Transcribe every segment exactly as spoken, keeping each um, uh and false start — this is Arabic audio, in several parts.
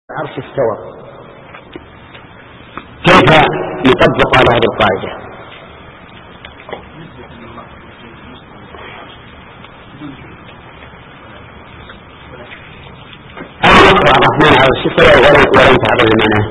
العرش استوى. كيف نطبق على هذه القاعدة؟ أن نقرأ الرحمن على العرش استوى ولا نتعرض لمعناه.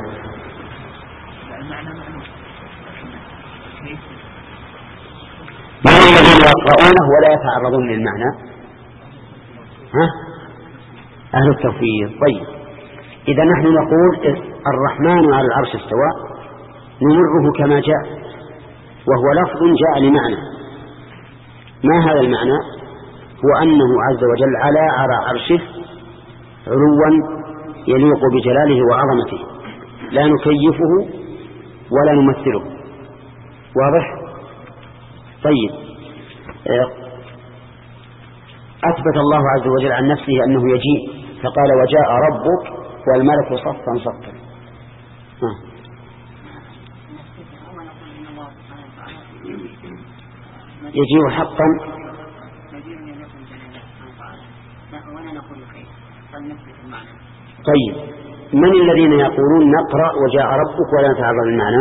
من الذين يقرؤونه ولا يتعرضون للمعنى؟ ها؟ أهل التوفيق. طيب، إذا نحن نقول الرحمن على العرش استوى نمره كما جاء، وهو لفظ جاء لمعنى. ما هذا المعنى؟ هو أنه عز وجل على على عرشه علوا يليق بجلاله وعظمته، لا نكيفه ولا نمثله. واضح؟ طيب، أثبت الله عز وجل عن نفسه أنه يجيء، فقال وجاء ربك والملك صفا صفا. يجيء حقا. طيب، من الذين يقولون نقرأ وجاء ربك ولا نتعرض للمعنى؟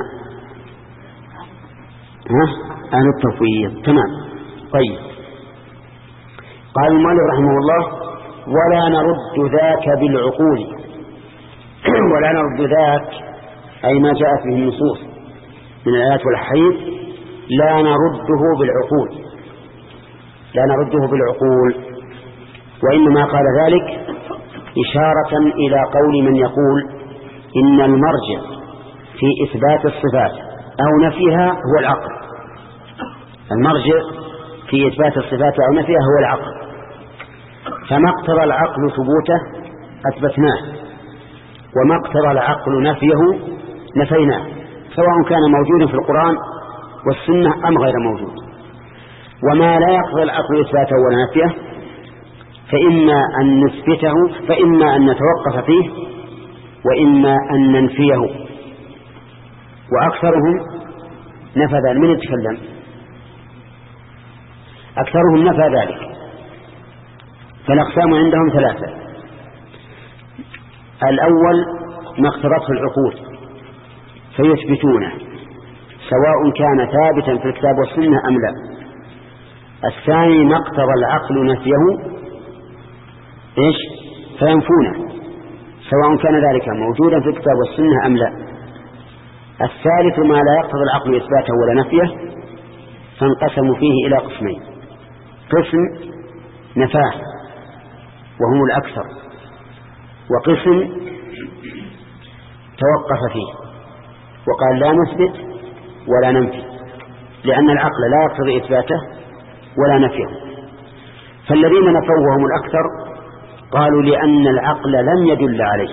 ها؟ أهل التفويض. تمام. طيب، قال المؤلف رحمه الله ولا نرد ذاك بالعقول. ولا نرد ذاك أي ما جاء فيه النصوص من الآيات والأحاديث لا نرده بالعقول، لا نرده بالعقول، وإنما قال ذلك إشارة إلى قول من يقول إن المرجع في إثبات الصفات أو نفيها هو العقل. المرجع في إثبات الصفات أو نفيها هو العقل، فما اقتضى العقل ثبوته أثبتناه، وما اقتضى العقل نفيه نفيناه، سواء كان موجودا في القرآن والسنة أم غير موجود. وما لا يقتضى العقل إثباته ولا نفيه فإما أن نثبته فإما أن نتوقف فيه وإما أن ننفيه. وأكثرهم نفى ذلك. من يتكلم؟ أكثرهم نفى ذلك. فالأقسام عندهم ثلاثة. الأول ما اقتضته العقول فيثبتونه سواء كان ثابتا في الكتاب والسنة أم لا. الثاني ما اقتضى العقل نفيه إيش؟ فينفونه سواء كان ذلك موجودا في الكتاب والسنة أم لا. الثالث ما لا يقتضى العقل إثباته ولا نفيه، فانقسموا فيه إلى قسمين: قسم نفاه وهم الأكثر، وقسم توقف فيه وقال لا نثبت ولا ننفي، لأن العقل لا يقتضي إثباته ولا نفيه. فالذين نفوا وهم الأكثر قالوا لأن العقل لم يدل عليه،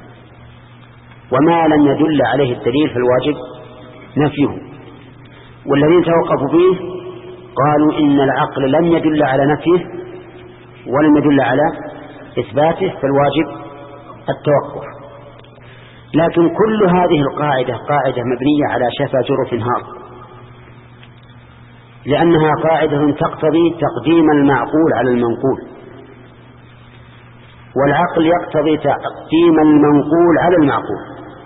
وما لم يدل عليه الدليل فالواجب نفيه. والذين توقفوا فيه قالوا إن العقل لم يدل على نفيه ولم يدل على إثباته فالواجب التوقف. لكن كل هذه القاعدة قاعدة مبنية على شفا جرف هار، لأنها قاعدة تقتضي تقديم المعقول على المنقول، والعقل يقتضي تقديم المنقول على المعقول.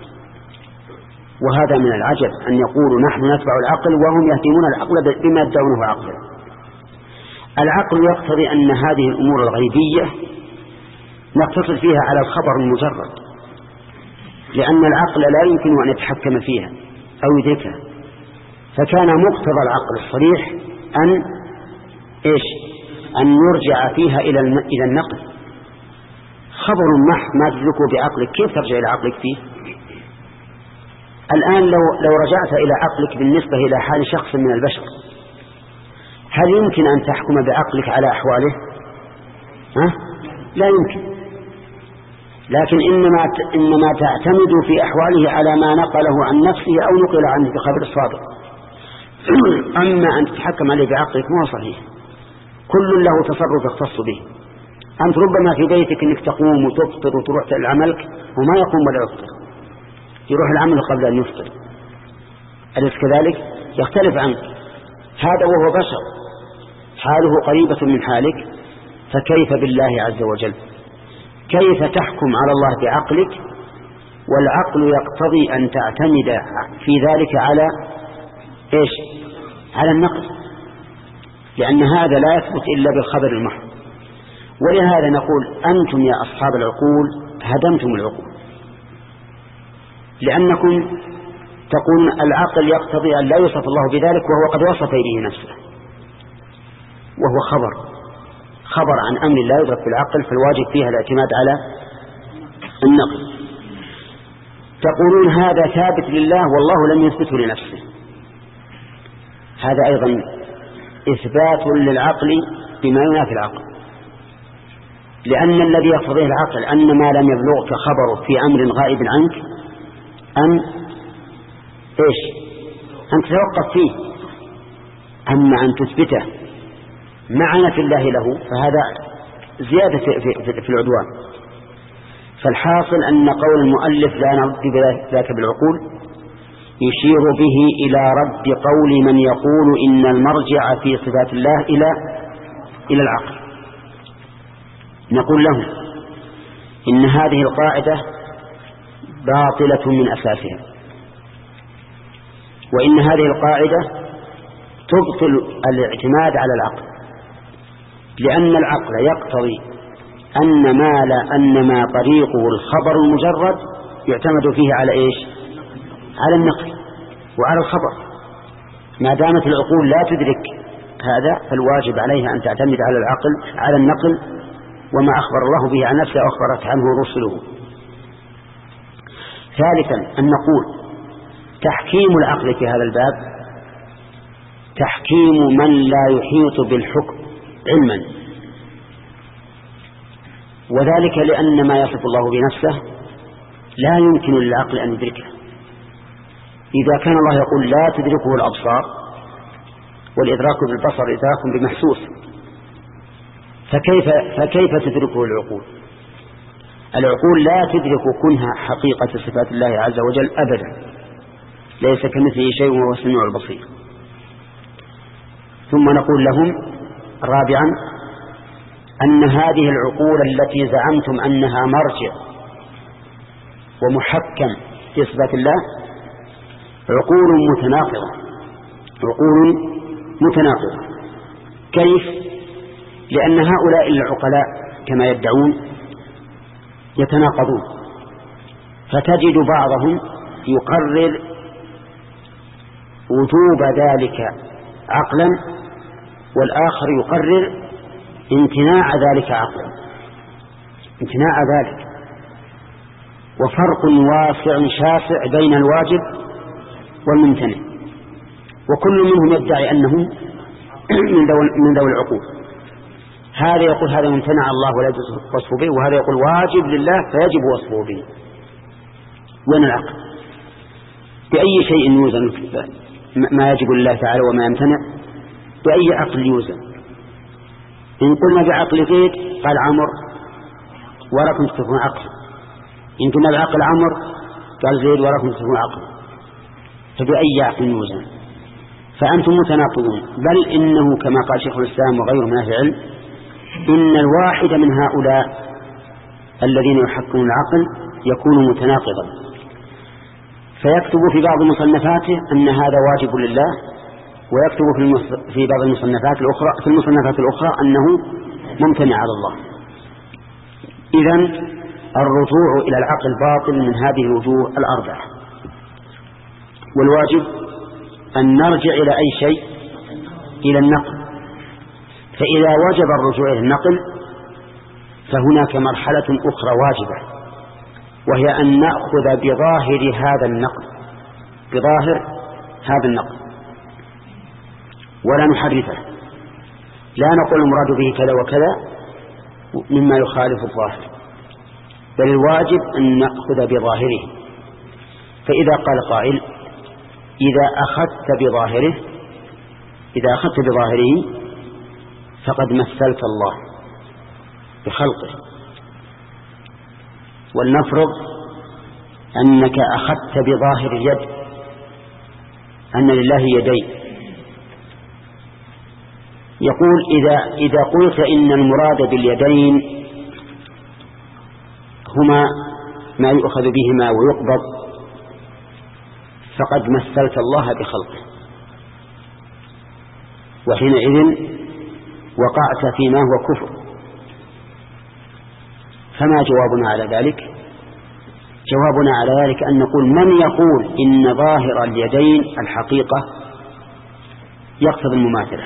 وهذا من العجب أن يقولوا نحن نتبع العقل وهم يهتمون العقل بما يدعونه عقلا. العقل يقتضي أن هذه الأمور الغيبية نقتصر فيها على الخبر المجرد، لأن العقل لا يمكن أن يتحكم فيها أو يدركها. فكان مقتضى العقل الصريح أن إيش؟ أن يرجع فيها إلى إلى النقل. خبر محض ما تدركه بعقلك كيف ترجع إلى عقلك فيه؟ الآن لو لو رجعت إلى عقلك بالنسبة إلى حال شخص من البشر، هل يمكن أن تحكم بعقلك على أحواله؟ ها؟ لا يمكن. لكن إنما إنما تعتمد في أحواله على ما نقله عن نفسه أو نقل عنه بخبر الصادق. أما أن تتحكم عليه بعقلك ما صحيح. كل له تصرف يختص به. أنت ربما في بيتك إنك تقوم وتفطر وتروح لعملك وما يقوم ولا يفطر، يروح العمل قبل أن يفطر، أليس كذلك؟ يختلف عنك. هذا وهو بشر حاله قريبة من حالك، فكيف بالله عز وجل؟ كيف تحكم على الله بعقلك والعقل يقتضي أن تعتمد في ذلك على إيش؟ على النقل، لأن هذا لا يثبت إلا بالخبر المحض. ولهذا نقول أنتم يا أصحاب العقول هدمتم العقول، لأنكم تقولون العقل يقتضي أن لا يوصف الله بذلك وهو قد وصف به نفسه، وهو خبر خبر عن أمر لا يدرك بالعقل، فالواجب فيها الاعتماد على النقل. تقولون هذا ثابت لله والله لم يثبته لنفسه، هذا أيضا إثبات للعقل بما ينافي العقل، لأن الذي يقتضيه العقل أن ما لم يبلغك خبره في أمر غائب عنك أن إيش؟ أن تتوقف فيه. أما أن تثبته معنى في الله له فهذا زيادة في, في, في العدوان. فالحاصل أن قول المؤلف لا نرد ذاك بالعقول يشير به إلى رد قول من يقول إن المرجع في صفات الله إلى إلى العقل. نقول لهم إن هذه القاعدة باطلة من أساسها، وإن هذه القاعدة تبطل الاعتماد على العقل، لأن العقل يقتضي أن ما لا أن ما طريقه الخبر المجرد يعتمد فيه على إيش؟ على النقل وعلى الخبر. ما دامت العقول لا تدرك هذا فالواجب عليها أن تعتمد على العقل على النقل وما أخبر الله به عن نفسه أخبرت عنه رسله. ثالثا أن نقول تحكيم العقل في هذا الباب تحكيم من لا يحيط بالحكم علما، وذلك لأن ما يصف الله بنفسه لا يمكن للعقل أن يدركه. إذا كان الله يقول لا تدركه الأبصار، والإدراك بالبصر إدراك بمحسوس، فكيف, فكيف تدركه العقول؟ العقول لا تدرك كنها حقيقة صفات الله عز وجل أبدا، ليس كمثله شيء وهو السميع البصير. ثم نقول لهم رابعا أن هذه العقول التي زعمتم أنها مرجع ومحكم في صفات الله عقول متناقضة عقول متناقضة كيف؟ لأن هؤلاء العقلاء كما يدعون يتناقضون، فتجد بعضهم يقرر وجوب ذلك عقلا والآخر يقرر امتناع ذلك عقلا امتناع ذلك، وفرق واسع شاسع بين الواجب والممتنع، وكل منهم يدعي أنه من ذوي العقول. هذا يقول هذا ممتنع الله ولا يجوز وصفه به، وهذا يقول واجب لله فيجب وصفه به. وين العقل؟ بأي شيء يوزن ما يجب لله تعالى وما يمتنع؟ بأي عقل يوزن؟ إن قلنا بعقل زيد قال عمر ولكم تكون عقل، إن قلنا بعقل عمر قال زيد ولكم تكون عقل، فبأي عقل يوزن؟ فأنتم متناقضون. بل إنه كما قال شيخ الإسلام وغيره من أهل العلم إن الواحد من هؤلاء الذين يحكمون العقل يكون متناقضا، فيكتب في بعض مصنفاته أن هذا واجب لله، ويكتب في, في بعض المصنفات الأخرى في المصنفات الأخرى أنه ممتنع على الله. إذن الرجوع إلى العقل باطل من هذه الوجوه الأربعة، والواجب أن نرجع إلى أي شيء؟ إلى النقل. فإذا وجب الرجوع إلى النقل فهناك مرحلة أخرى واجبة، وهي أن نأخذ بظاهر هذا النقل بظاهر هذا النقل ولا نحرفه، لا نقول المراد به كذا وكذا مما يخالف الظاهر، بل الواجب أن نأخذ بظاهره. فإذا قال قائل إذا أخذت بظاهره إذا أخذت بظاهره فقد مثلت الله بخلقه، ولنفرض أنك أخذت بظاهر اليد أن لله يدين، يقول إذا, إذا قلت إن المراد باليدين هما ما يؤخذ بهما ويقبض فقد مثلت الله بخلقه، وحينئذ وقعت فيما هو كفر. فما جوابنا على ذلك؟ جوابنا على ذلك أن نقول من يقول إن ظاهر اليدين الحقيقة يقتضي المماثلة؟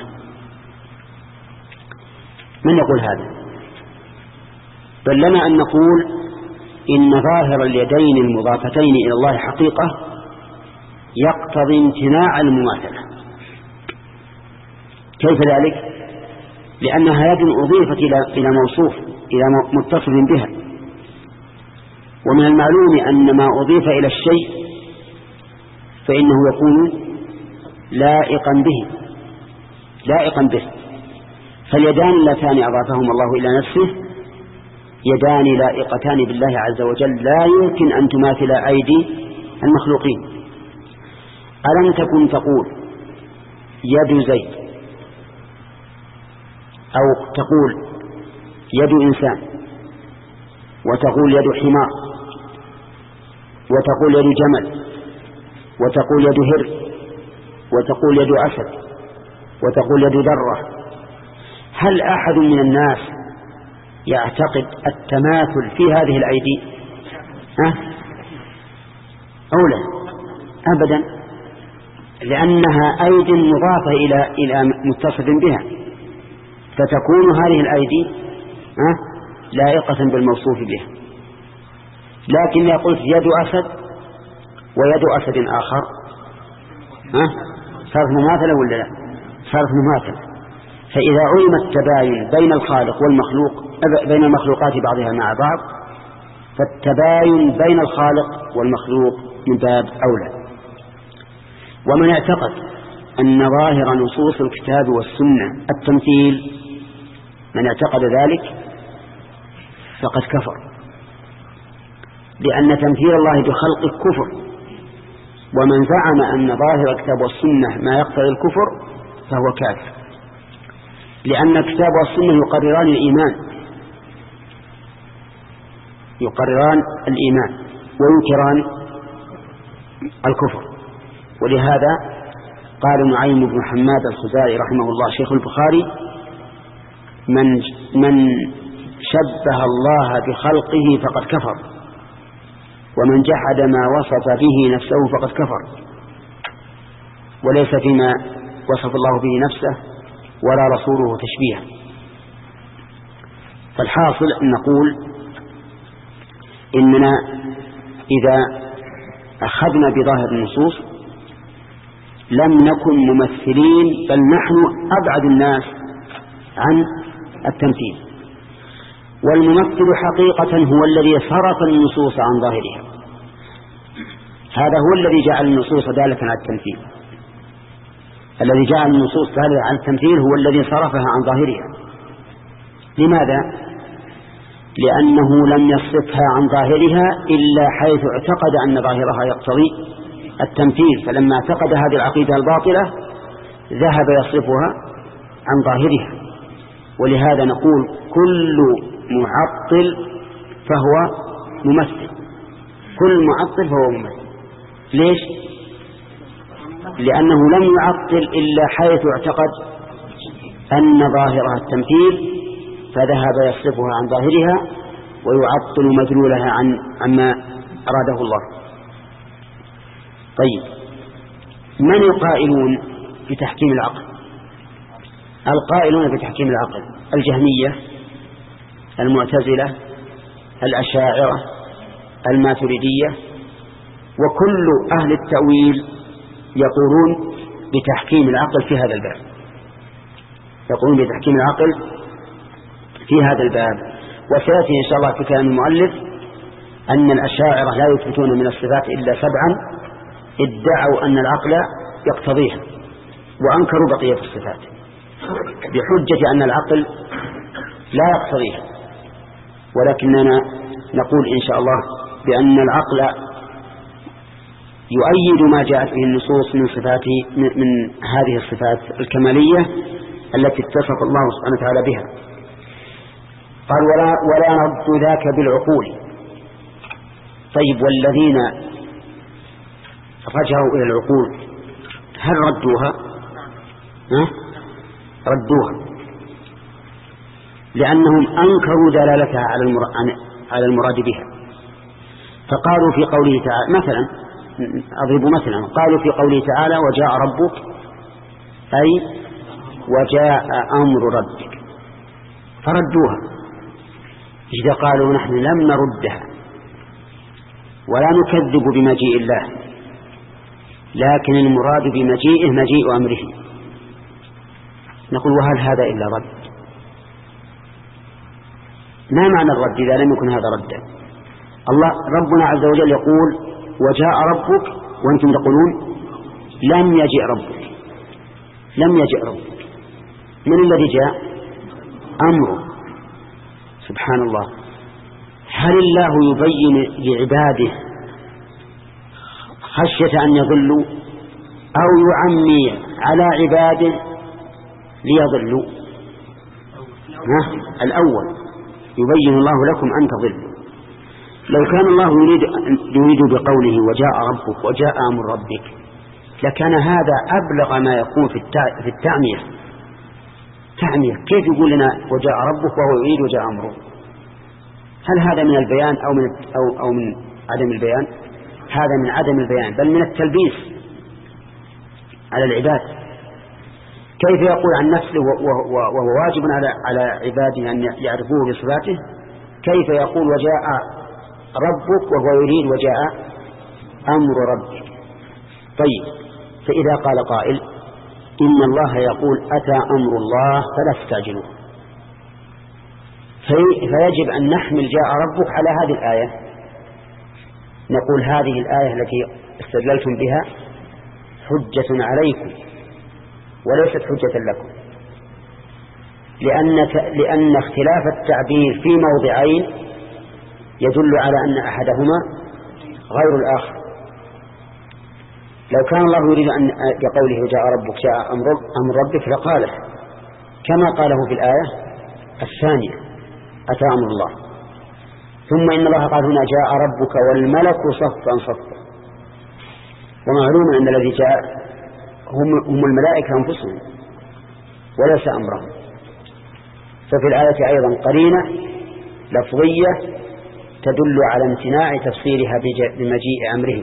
من يقول هذا؟ بل لنا أن نقول إن ظاهر اليدين المضافتين إلى الله حقيقة يقتضي امتناع المماثلة. كيف ذلك؟ لأنها يد أضيفت إلى موصوف، إلى متصف بها، ومن المعلوم أن ما أضيف إلى الشيء فإنه يكون لائقا به لائقا به. فاليدان اللتان أضافهما الله إلى نفسه يدان لائقتان بالله عز وجل، لا يمكن أن تماثل أيدي المخلوقين. ألم تكن تقول يد زيد، أو تقول يد إنسان، وتقول يد حمار، وتقول يد جمل، وتقول يد هر، وتقول يد أسد، وتقول يد ذرة. هل أحد من الناس يعتقد التماثل في هذه الأيدي؟ أه؟ أو لا؟ أبدا، لأنها أيدي مضافة إلى إلى متصف بها، فتكون هذه الأيدي أه؟ لائقة بالموصوف بها. لكن إذا قلت يد أسد ويد أسد آخر أه؟ صارت مماثلة ولا لا؟ صارت مماثلة. فإذا علم التباين بين الخالق والمخلوق، بين المخلوقات بعضها مع بعض، فالتباين بين الخالق والمخلوق من باب أولى. ومن اعتقد أن ظاهر نصوص الكتاب والسنة التمثيل، من اعتقد ذلك فقد كفر، لأن تمثيل الله بخلقه كفر. ومن زعم أن ظاهر الكتاب والسنة ما يقتضي الكفر فهو كافر، لأن الكتاب والسنة يقرران الإيمان يقرران الإيمان وينكران الكفر. ولهذا قال نعيم بن حماد الخزاعي رحمه الله شيخ البخاري: من من شبه الله بخلقه فقد كفر، ومن جحد ما وصف به نفسه فقد كفر، وليس فيما وصف الله به نفسه ولا رسوله تشبيها. فالحاصل أن نقول إننا إذا أخذنا بظاهر النصوص لم نكن ممثلين، بل نحن أبعد الناس عن التمثيل. والممثل حقيقة هو الذي صرف النصوص عن ظاهرها، هذا هو الذي جعل النصوص دالة على التمثيل. الذي جعل النصوص دالة على التمثيل هو الذي صرفها عن ظاهرها. لماذا؟ لأنه لم يصرفها عن ظاهرها إلا حيث اعتقد أن ظاهرها يقتضي التمثيل، فلما اعتقد هذه العقيدة الباطلة ذهب يصرفها عن ظاهرها. ولهذا نقول كل معطل فهو ممثل، كل معطل فهو ممثل. ليش؟ لأنه لم يعطل إلا حيث اعتقد أن ظاهرها التمثيل، فذهب يصرفها عن ظاهرها ويعطل مدلولها عن عما أراده الله. طيب، من القائلون بتحكيم العقل؟ القائلون بتحكيم العقل الجهمية، المعتزلة، الأشاعرة، الماتريدية، وكل أهل التأويل يقولون بتحكيم العقل في هذا الباب، يقولون بتحكيم العقل في هذا الباب. وسيأتي إن شاء الله في كلام المؤلف أن الأشاعرة لا يثبتون من الصفات إلا سبعا ادعوا أن العقل يقتضيها، وأنكروا بقية الصفات بحجة أن العقل لا يقتضيها. ولكننا نقول إن شاء الله بأن العقل يؤيد ما جاءت به النصوص من صفاته، من هذه الصفات الكمالية التي اتصف الله سبحانه وتعالى بها. قال ولا, ولا نرد ذاك بالعقول، طيب والذين رجعوا إلى العقول هل ردوها؟ ها؟ ردوها لأنهم أنكروا دلالتها على المراد بها. فقالوا في قوله تعالى مثلا، أضرب مثلا، قالوا في قوله تعالى وجاء ربك أي وجاء أمر ربك، فردوها. إذا قالوا نحن لم نردها ولا نكذب بمجيء الله، لكن المراد بمجيئه مجيء أمره، نقول وهل هذا إلا رد؟ ما معنى الرد إذا لم يكن هذا ردا؟ الله ربنا عز وجل يقول وجاء ربك وأنتم تقولون لم يجئ ربك. لم يجئ ربك، من الذي جاء؟ أمره. سبحان الله، هل الله يبين لعباده خشية أن يضلوا أو يعمي على عباده ليضلوا؟ ها؟ الأول يبين الله لكم أن تضلوا. لو كان الله يريد, يريد بقوله وجاء ربك وجاء أمر ربك لكان هذا أبلغ ما يكون في التعمية. تعمية كيف يقول لنا وجاء ربك وهو يريد وجاء أمره؟ هل هذا من البيان أو من, أو, أو من عدم البيان؟ هذا من عدم البيان، بل من التلبيس على العباد. كيف يقول عن نفسه وهو واجب على على عباده أن يعرفوه بصفاته، كيف يقول وجاء ربك وهو يريد وجاء أمر ربك؟ طيب، فإذا قال قائل إن الله يقول أتى أمر الله فلا تستعجلوه، في فيجب أن نحمل جاء ربك على هذه الآية، نقول هذه الآية التي استدللتم بها حجة عليكم وليست حجة لكم، لأن لأن اختلاف التعبير في موضعين يدل على أن أحدهما غير الآخر. لو كان الله يريد أن بقوله جاء ربك جاء أمر ربك لقاله كما قاله في الآية الثانية أتى أمر الله. ثم إن الله قال هنا جاء ربك والملك صفا صفا، ومعلوم أن الذي جاء هم, هم الملائكة أنفسهم وليس أمرهم. ففي الآية أيضا قرينة لفظية تدل على امتناع تفسيرها بمجيء أمره.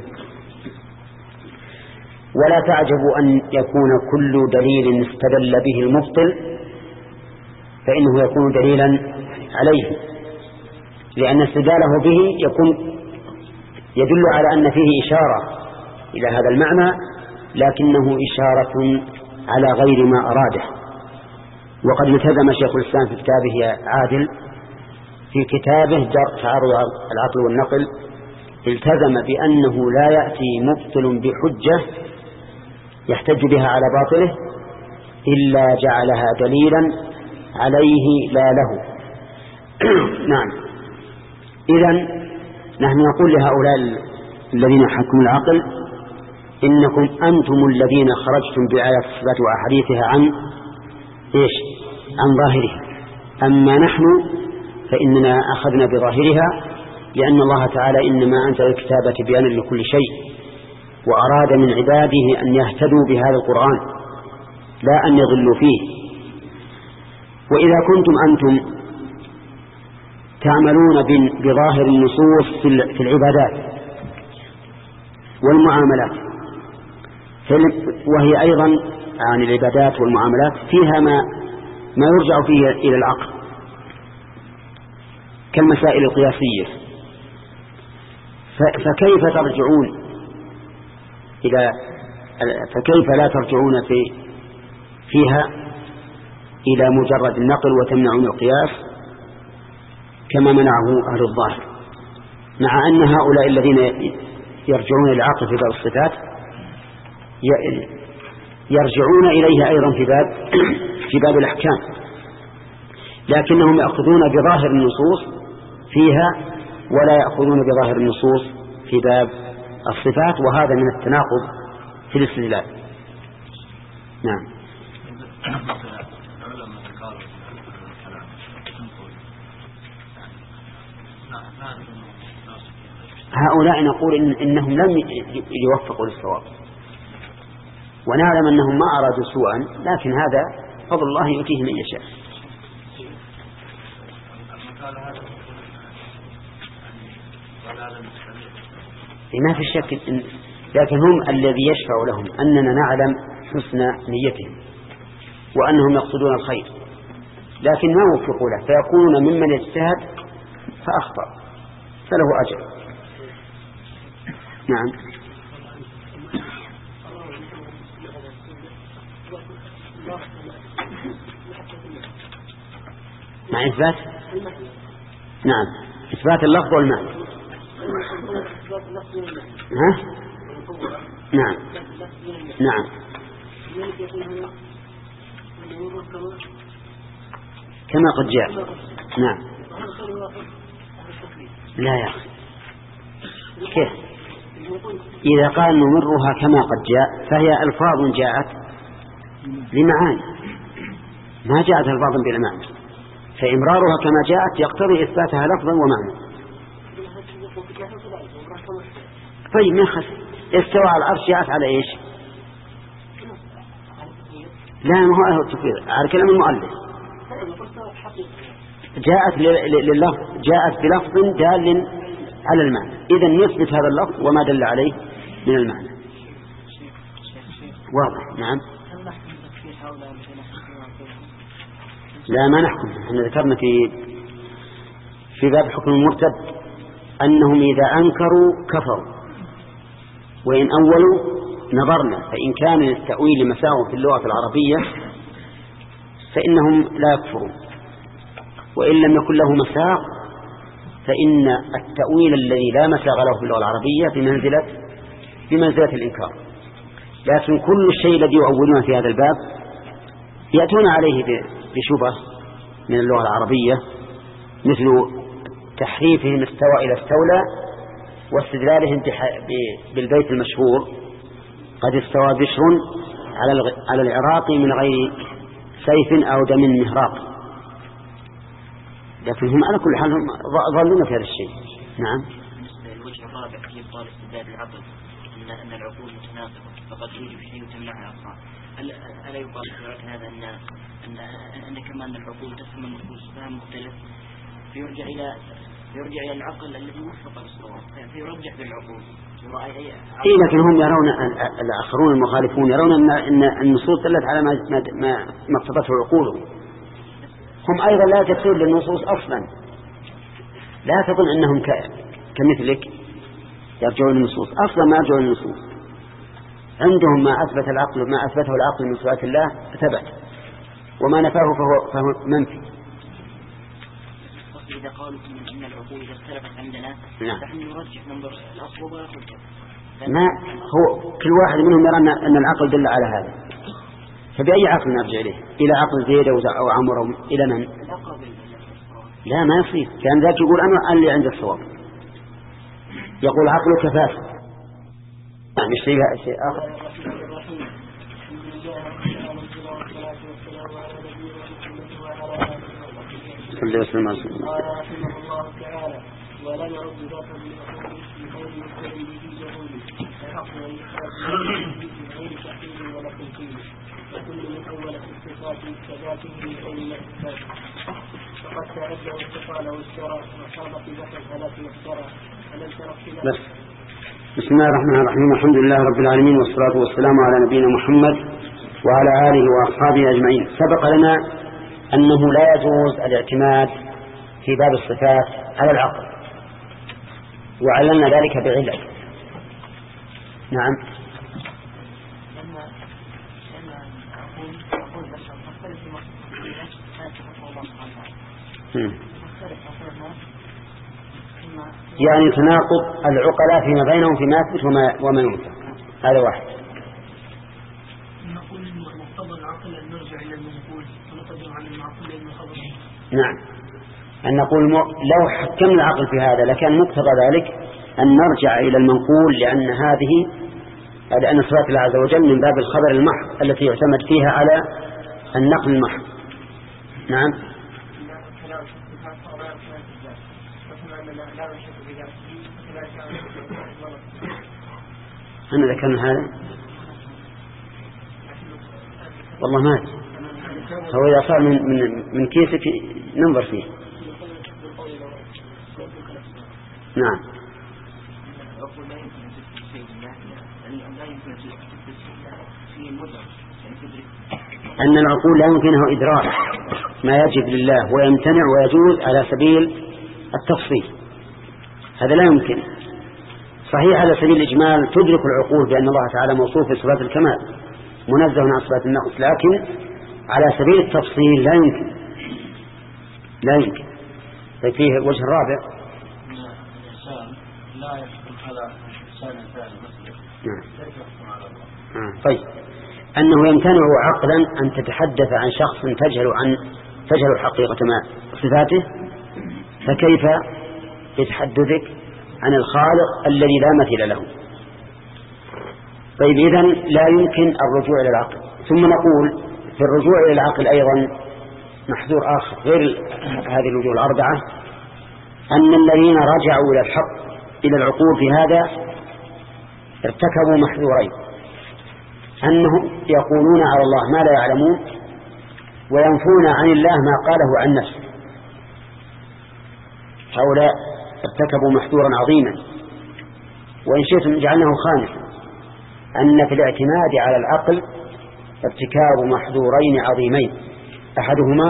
ولا تعجبوا أن يكون كل دليل استدل به المبطل فإنه يكون دليلا عليه، لأن استدلاله به يكون يدل على أن فيه إشارة إلى هذا المعنى، لكنه إشارة على غير ما أراده. وقد التزم شيخ الإسلام في كتابه عادل في كتابه درء تعارض العقل والنقل، التزم بأنه لا يأتي مبطل بحجة يحتج بها على باطله إلا جعلها دليلا عليه لا له. نعم، إذن نحن نقول لهؤلاء الذين حكموا العقل إنكم أنتم الذين خرجتم بآيات الصفات وأحاديثها عن إيش؟ عن ظاهرها، أما نحن فإننا أخذنا بظاهرها، لأن الله تعالى إنما أنزل الكتاب تبيانا لكل شيء، وأراد من عباده أن يهتدوا بهذا القرآن لا أن يضلوا فيه. وإذا كنتم أنتم تعملون بظاهر النصوص في العبادات والمعاملات، وهي أيضا عن العبادات والمعاملات فيها ما ما يرجع فيه إلى العقل كالمسائل القياسية، فكيف ترجعون إلى فكيف لا ترجعون في فيها إلى مجرد النقل وتمنعون القياس كما منعه أهل الظاهر، مع أن هؤلاء الذين يرجعون العقل في باب الصفات يرجعون إليه أيضا في باب في باب الأحكام، لكنهم يأخذون بظاهر النصوص فيها ولا يأخذون بظاهر النصوص في باب الصفات، وهذا من التناقض في الاستدلال. نعم. هؤلاء نقول إن إنهم لم يوفقوا للصواب، ونعلم أنهم ما أرادوا سوءا، لكن هذا فضل الله يؤتيه من يشاء. ما في شك إن لكن هم الذي يشفع لهم أننا نعلم حسن نيتهم وأنهم يقصدون الخير، لكن ما وفقوا له فيكونون ممن يجتهد فأخطأ فله أجر. نعم. مع إثبات نعم إثبات اللفظ والمعنى. ها؟ نعم نعم كما قد جاء. نعم. لا يا أخي كيف إذا قال نمرها كما قد جاء فهي ألفاظ جاءت لمعاني، ما جاءت ألفاظ بلا معنى، فإمرارها كما جاءت يقتضي إثباتها لفظا ومعنى. طيب ما خف استوى على العرش جاءت على إيش؟ لا ما هو التفويض على كلام المؤلف، جاءت لللفظ جاءت بلفظ دال على المعنى، إذن يثبت هذا اللفظ وما دل عليه من المعنى. واضح. نعم. لا ما نحكم، احنا ذكرنا في في باب حكم المرتد أنهم إذا أنكروا كفروا، وإن أولوا نظرنا، فإن كان التأويل مساوٍ في اللغة العربية فإنهم لا يكفرون، وإن لم يكن له مساق فإن التأويل الذي لا مساق له في اللغة العربية بمنزلة بمنزلة الإنكار. لكن كل الشيء الذي يؤولون في هذا الباب يأتون عليه بشبهة من اللغة العربية، مثل تحريفهم استوى إلى استولى، واستدلالهم بالبيت المشهور قد استوى بشر على العراق من غير سيف أو دم مهراق. لكن هم على كل حال هم ظلون في هذا الشيء. نعم. الوجه الرابع في إبطال استبداد العقل أن أن العقول متناقضة فقد يوجد شيء وتمنعها أخرى. ألا يقال في هذا أن أن أن كما أن العقول تفهم النصوص فهم مختلف فيرجع إلى يرجع إلى العقل الذي وفق للصواب فيرجح بالعقول. إيه لكن هم يرون الآخرون المخالفون يرون أن أن النصوص دلت على ما ما ما اقتضته عقولهم. هم أيضا لا يتبعون للنصوص أصلا، لا تظن أنهم كمثلك يرجعون للنصوص، أصلا ما يرجعون للنصوص. عندهم ما أثبت العقل ما أثبته العقل من صفات الله ثبت، وما نفاه فهو, فهو منفي. إذا قالوا إن العقول إذا اختلفت عندنا نحن نرجح ننظر الأصل ولا الحجة. ما هو كل واحد منهم يرى أن العقل دل على هذا، فبأي عقل نرجع إليه؟ إلى عقل زيد أو عمر أو إلى من؟ لا ما يصير. كان ذاك يقول أنا اللي عند الصواب، يقول عقله كفاف. يعني شيء شيء آخر. صلى الله عليه وسلم. الله تعالى ولا نرد ذاته بالعقول في غير مستدل به جهول الحق والإخلاص في غير تحليل ولا تنفيذ، وكل من أول الصفات كذاته من غير الإثبات فقد تعدى واستقال واشترى وصاب في بحر الهلاك وافترى فلن ترى بس. بسم الله الرحمن الرحيم. الحمد لله رب العالمين، والصلاة والسلام على نبينا محمد وعلى آله وأصحابه أجمعين. سبق لنا أنه لا يجوز الاعتماد في باب الصفات على العقل، وعلمنا ذلك بعلة. نعم. يعني تناقض العقلاء فيما بينهم فيما يثبت وما, وما ينفع. هذا واحد. نقول إن مقتضى العقل أن نرجع إلى المنقول ونقدم على المعقول إلى الخبر. نعم. أن نقول لو حكمنا العقل في هذا لكان مقتضى ذلك أن نرجع إلى المنقول، لأن هذه لأن صفات الله عز وجل من باب الخبر المحض التي يعتمد فيها على النقل المحض. نعم. أنا ذكرنا هذا والله ما أدري. هو إذا صار من من من كيسك ننظر فيه. نعم. أن العقول لا يمكنه إدراك ما يجب لله ويمتنع ويجوز على سبيل التفصيل، هذا لا يمكن. صحيح على سبيل الإجمال تدرك العقول بأن الله تعالى موصوف بصفات الكمال منزه عن صفات النقص، لكن على سبيل التفصيل لا يمكن لا يمكن. فيه الوجه الرابع الإنسان لا يحكم على إنسان ثاني مثله. كيف يحكم على الله؟ طيب، أنه يمتنع عقلا أن تتحدث عن شخص تجهل عن تجهل حقيقة ما صفاته، فكيف بتحدثك عن الخالق الذي لا مثيل له؟ طيب، إذن لا يمكن الرجوع إلى العقل. ثم نقول في الرجوع إلى العقل أيضا محذور آخر غير هذه الوجوه الأربعة، أن الذين رجعوا إلى الحق إلى العقول في هذا ارتكبوا محذورين: أنهم يقولون على الله ما لا يعلمون، وينفون عن الله ما قاله عن نفسه. هؤلاء ارتكبوا محذورا عظيما، وإن شئتم جعلناه خامسا، أن في الاعتماد على العقل ارتكاب محذورين عظيمين. أحدهما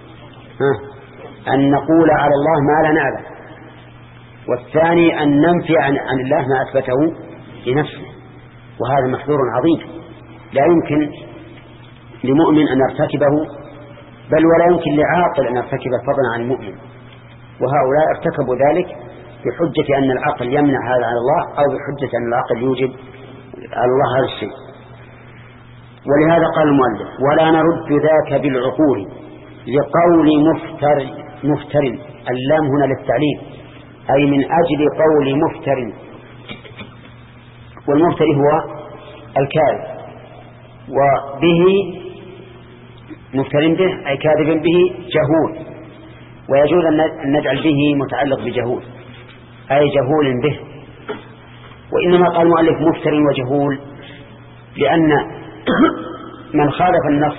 أن نقول على الله ما لا نعلم، والثاني أن ننفي عن, عن الله ما أثبته لنفسه، وهذا محذور عظيم لا يمكن لمؤمن أن يرتكبه، بل ولا يمكن لعاقل أن يرتكبه فضلا عن المؤمن. وهؤلاء ارتكبوا ذلك بحجة أن العقل يمنع هذا على الله، أو بحجة أن العقل يوجب على الله هذا الشيء. ولهذا قال المؤلف: ولا نرد ذاك بالعقول لقول مفتر مفتر اللام هنا للتعليل، أي من أجل قول مفتر، والمفتر هو الكاذب، وبه مفتر به أي كاذب به جهول، ويجوز أن نجعل به متعلق بجهول أي جهول به. وإنما قال المؤلف مفتر وجهول لأن من خالف النص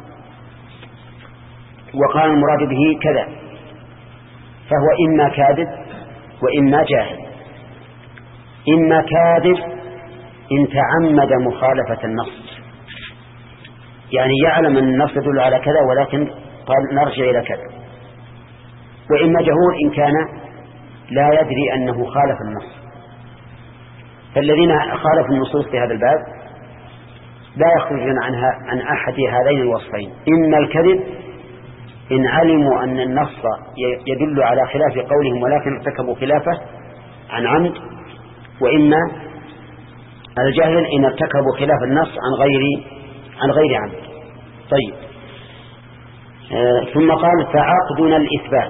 وقال المراد به كذا فهو إما كاذب وإما جاهل. إما كاذب إن تعمد مخالفة النص، يعني يعلم أن النص يدل على كذا ولكن قال نرجع إلى كذا. وإما جهول إن كان لا يدري أنه خالف النص. فالذين خالفوا النصوص في هذا الباب لا يخرجون عنها عن أحد هذين الوصفين: إما الكذب إن علموا أن النص يدل على خلاف قولهم ولكن ارتكبوا خلافه عن عمد، وإما الجاهل إن ارتكبوا خلاف النص عن غير عن غير عمد. طيب، آه ثم قال: فعقدنا الإثبات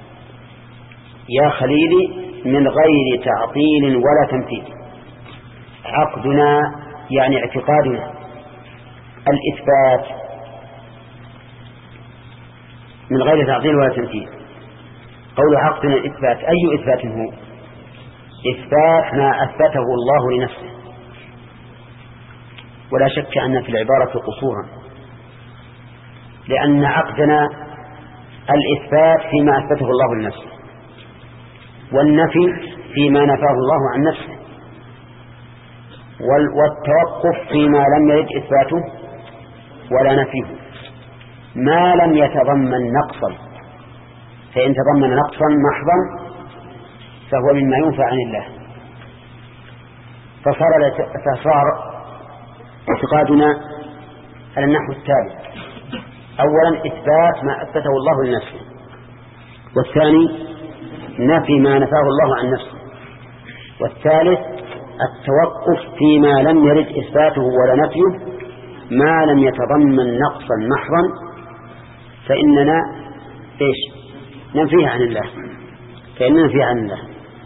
يا خليلي من غير تعطيل ولا تمثيل. عقدنا يعني اعتقادنا، الإثبات من غير تعطيل ولا تمثيل. قول عقدنا الإثبات، أي إثبات هو؟ إثبات ما أثبته الله لنفسه، ولا شك أن في العبارة قصورا، لأن عقدنا الإثبات فيما أثبته الله لنفسه، والنفي فيما نفاه الله عن نفسه، والتوقف فيما لم يرد إثباته ولا نفيه، ما لم يتضمن نقصا. فإن تضمن نقصا محضا فهو مما ينفى عن الله. فصار, فصار اعتقادنا على النحو التالي: أولا إثبات ما أثبته الله لنفسه، والثاني نفي ما نفاه الله عن نفسه، والثالث التوقف فيما لم يرد إثباته ولا نفيه ما لم يتضمن نقصا محضا، فإننا إيش ننفيه عن الله فإننا ننفيه عن الله.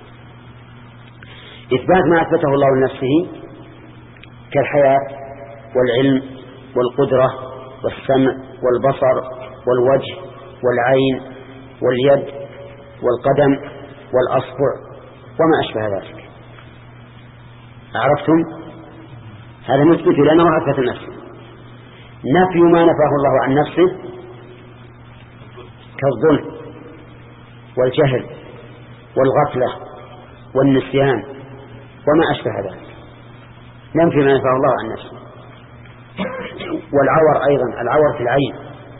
إثبات ما أثبته الله لنفسه كالحياة والعلم والقدرة والسمع والبصر والوجه والعين واليد والقدم والأصبع وما أشبه ذلك. عرفتم؟ هذا نثبت لأنه أثبت نفسه. نفي ما نفاه الله عن نفسه كالظلم والجهل والغفلة والنسيان وما أشبه ذلك، ننفي ما نفاه الله عن نفسه. والعور أيضا، العور في العين،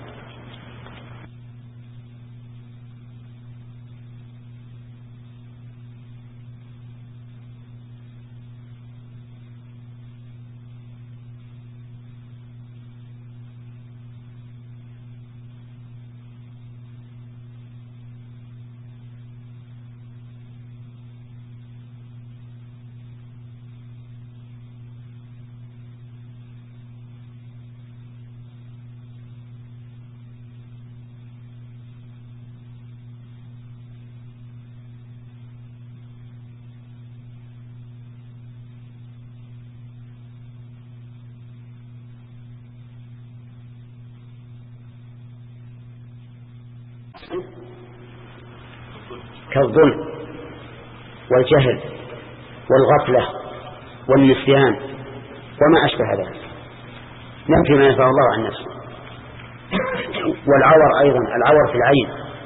كالظلم والجهل والغفلة والنسيان وما أشبه ذلك، ننفي ما نفاه الله عن نفسه. والعور أيضا، العور في العين،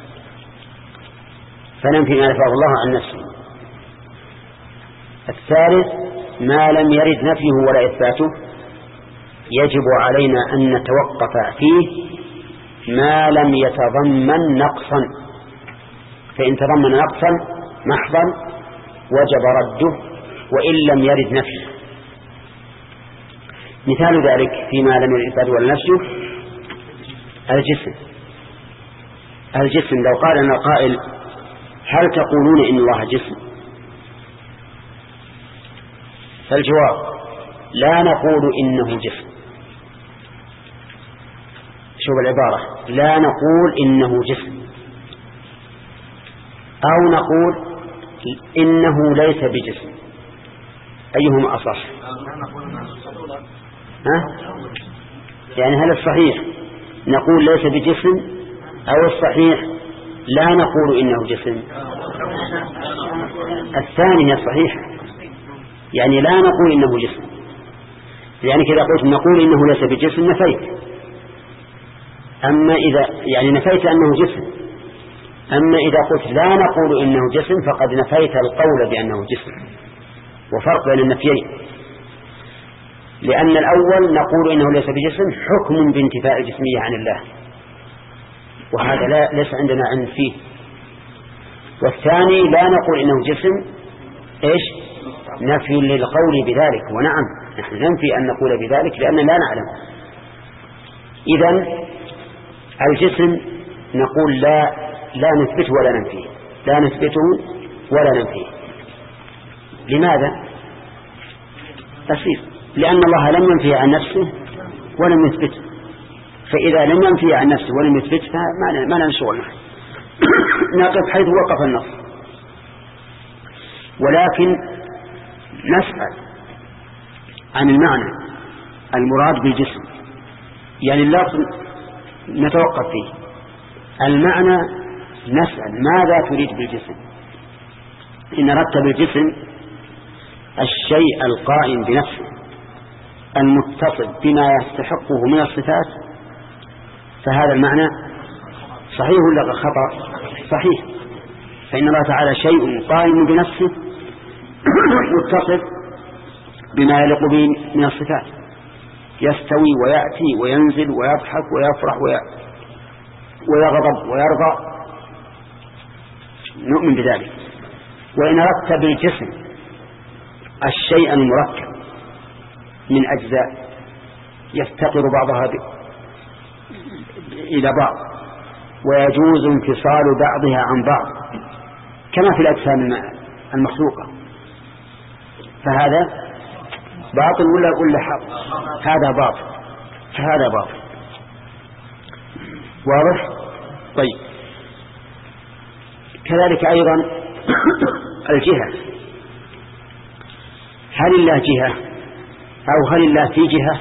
فننفي ما نفاه الله عن نفسه. الثالث ما لم يرد نفيه ولا إثباته، يجب علينا أن نتوقف فيه ما لم يتضمن نقصا، فإن تضمن نقصا محضا وجب رده وإن لم يرد نفيه. مثال ذلك فيما لم يرد إثباته ولا نفيه الجسم. الجسم لو قال لنا قائل هل تقولون إن الله جسم؟ فالجواب لا نقول إنه جسم. شوف العبارة، لا نقول إنه جسم، أو نقول إنه ليس بجسم، أيهما أصح؟ ها؟ يعني هل الصحيح نقول ليس بجسم أو الصحيح لا نقول إنه جسم؟ الثاني الصحيح، يعني لا نقول إنه جسم، يعني كذا قلت نقول إنه ليس بجسم نفيت، أما إذا يعني نفيت أنه جسم، أما إذا قلت لا نقول إنه جسم فقد نفيت القول بأنه جسم، وفرق بين النفيين. لأن الأول نقول إنه ليس بجسم حكم بانتفاء الجسمية عن الله، وهذا لا ليس عندنا عند فيه. والثاني لا نقول إنه جسم إيش؟ نفي للقول بذلك، ونعم نحن ننفي أن نقول بذلك لأننا لا نعلم. إذن الجسم نقول لا لا نثبته ولا ننفيه، لا نثبته ولا ننفيه. لماذا؟ تفسير، لأن الله لم ينفيه عن نفسه ولم يثبته، فإذا لم ينفيه عن نفسه ولم يثبته ما لنا شغل معه، نقف حيث وقف النص. ولكن نسأل عن المعنى المراد بالجسم، يعني اللفظ نتوقف فيه، المعنى نسأل ماذا تريد بالجسم. إن أردت بالجسم الشيء القائم بنفسه المتصل بما يستحقه من الصفات فهذا المعنى صحيح ولا خطأ؟ صحيح، فإن الله تعالى شيء قائم بنفسه متصل بما يليق به من الصفات، يستوي ويأتي وينزل ويضحك ويفرح ويغضب ويرضى، نؤمن بذلك. وإن أردت بالجسم الشيء المركب من أجزاء يفتقر بعضها إلى بعض ويجوز انفصال بعضها عن بعض كما في الأجسام المخلوقة، فهذا باطل ولا ولا حق؟ هذا باطل، فهذا باطل. واضح؟ طيب، كذلك أيضا الجهة، هل الله جهة أو هل الله في جهة؟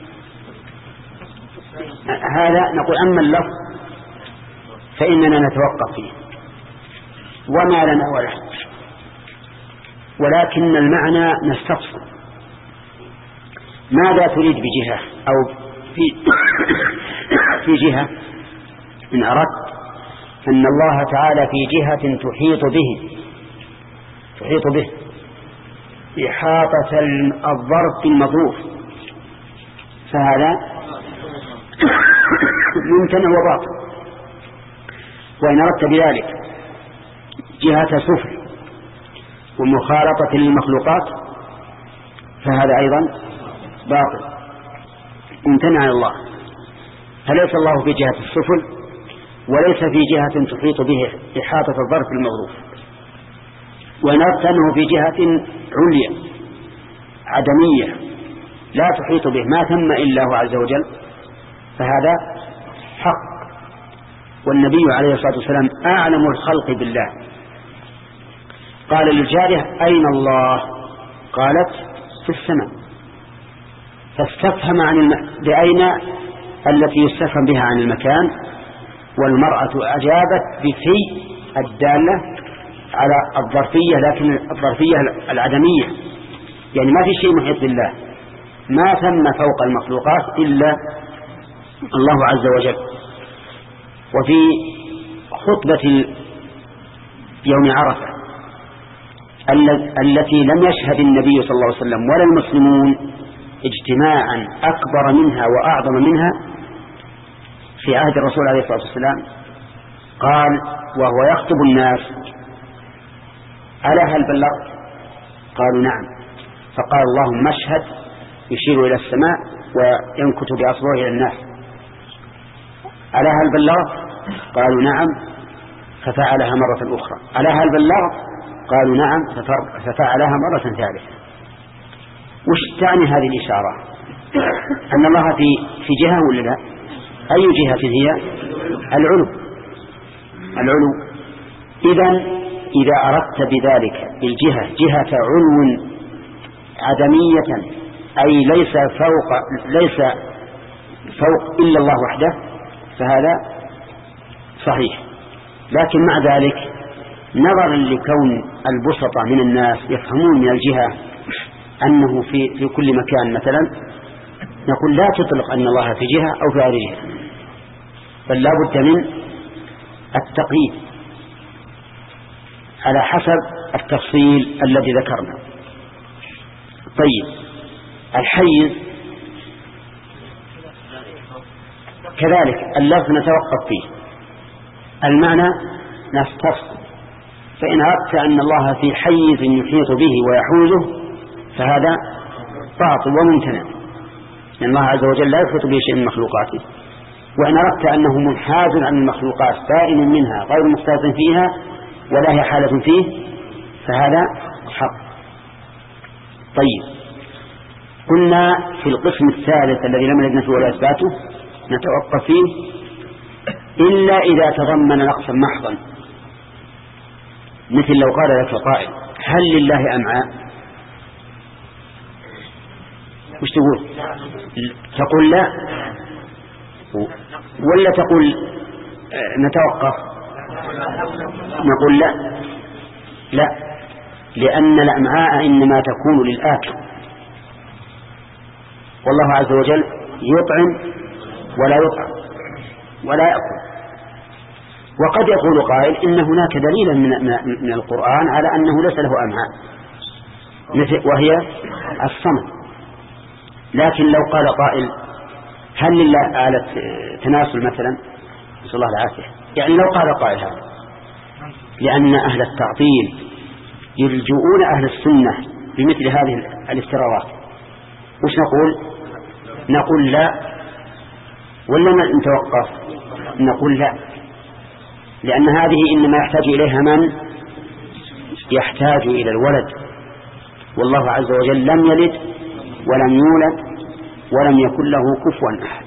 هذا نقول أما اللفظ فإننا نتوقف فيه وما لنا ولا، ولكن المعنى نستفصل. ماذا تريد بجهة أو في في جهة؟ إن أردت أن الله تعالى في جهة تحيط به تحيط به إحاطة الظرف المظروف، فهذا ممتنع وباطل. وإن أردت بذلك جهة سفل ومخالطة للمخلوقات فهذا أيضا باطل ممتنع الله. فليس الله في جهة السفل وليس في جهة تحيط به إحاطة الظرف المظروف. وإن أردت أنه في جهة عليا عدمية لا تحيط به، ما ثم إلا هو عز وجل، فهذا حق. والنبي عليه الصلاة والسلام أعلم الخلق بالله. قال للجارية أين الله؟ قالت في السماء، فاستفهم عن الم... بأين التي يستفهم بها عن المكان، والمرأة أجابت بفي الدالة على الظرفية، لكن الظرفية العدمية، يعني ما في شيء محيط بالله، ما ثم فوق المخلوقات إلا الله عز وجل. وفي خطبة يوم عرفة التي لم يشهد النبي صلى الله عليه وسلم ولا المسلمون اجتماعا أكبر منها وأعظم منها في عهد الرسول عليه الصلاة والسلام، قال وهو يخطب الناس: ألا هل بلغت؟ قالوا نعم. فقال اللهم اشهد، يشير إلى السماء وينكت بأصبعه إلى الناس: ألا هل بلغت؟ قالوا نعم. ففعلها مرة أخرى: ألا هل بلغت؟ قالوا نعم. ففعلها مرة ثالثة. وش تعني هذه الإشارة؟ أن الله في في جهة ولا لا؟ أي جهة هي؟ العلو. العلو. إذن إذا أردت بذلك الجهة جهة علو عدمية، أي ليس فوق ليس فوق إلا الله وحده، فهذا صحيح. لكن مع ذلك نظرا لكون البسطة من الناس يفهمون من الجهة أنه في في كل مكان مثلا، نقول لا تطلق أن الله في جهة أو في غير جهة، بل لا بد من التقييد على حسب التفصيل الذي ذكرنا. طيب، الحيز كذلك اللفظ نتوقف فيه، المعنى نستصل. فإن أردت أن الله في حيز يحيط به ويحوزه فهذا باطل وممتنع، لأن الله عز وجل لا يحيط به شيء من مخلوقاته. وإن أردت أنه منحاز عن المخلوقات بائن منها غير مستوطن فيها ولا هي حالة فيه فهذا حق. طيب، قلنا في القسم الثالث الذي لم نجد فيه ولا إثباته نتوقف فيه إلا إذا تضمن نقصا محضا، مثل لو قال لك قائل: هل لله أمعاء؟ وش تقول؟ تقول لا، ولا تقول نتوقف؟ نقول لا لا لأن الأمعاء إنما تكون للآكل، والله عز وجل يطعم ولا يطعم ولا يأكل. وقد يقول قائل إن هناك دليلا من, من القرآن على أنه ليس له أمعاء وهي الصمت. لكن لو قال قائل: هل لله آلة تناسل مثلا؟ نسأل الله العافية. يعني لو قال قائل هذا، لأن أهل التعطيل يلجؤون أهل السنة بمثل هذه الافتراضات، وش نقول؟ نقول لا، ولا نتوقف؟ نقول لا، لأن هذه إنما يحتاج إليها من يحتاج إلى الولد، والله عز وجل لم يلد ولم يولد ولم يكن له كفوا أحد.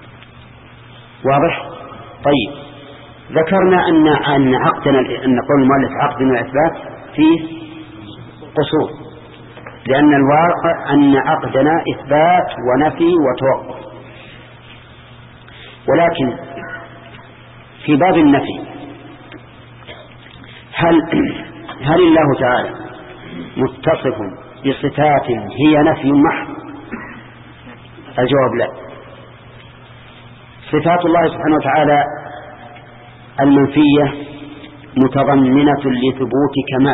واضح؟ طيب، ذكرنا أن أن عقدنا أن قول المؤلف عقد وإثبات فيه قصور، لأن الواقع أن عقدنا إثبات ونفي وتوقف. ولكن في باب النفي هل هل الله تعالى متصف بصفات هي نفي محض الجواب لا. صفات الله سبحانه وتعالى المنفية متضمنة لثبوت كمال،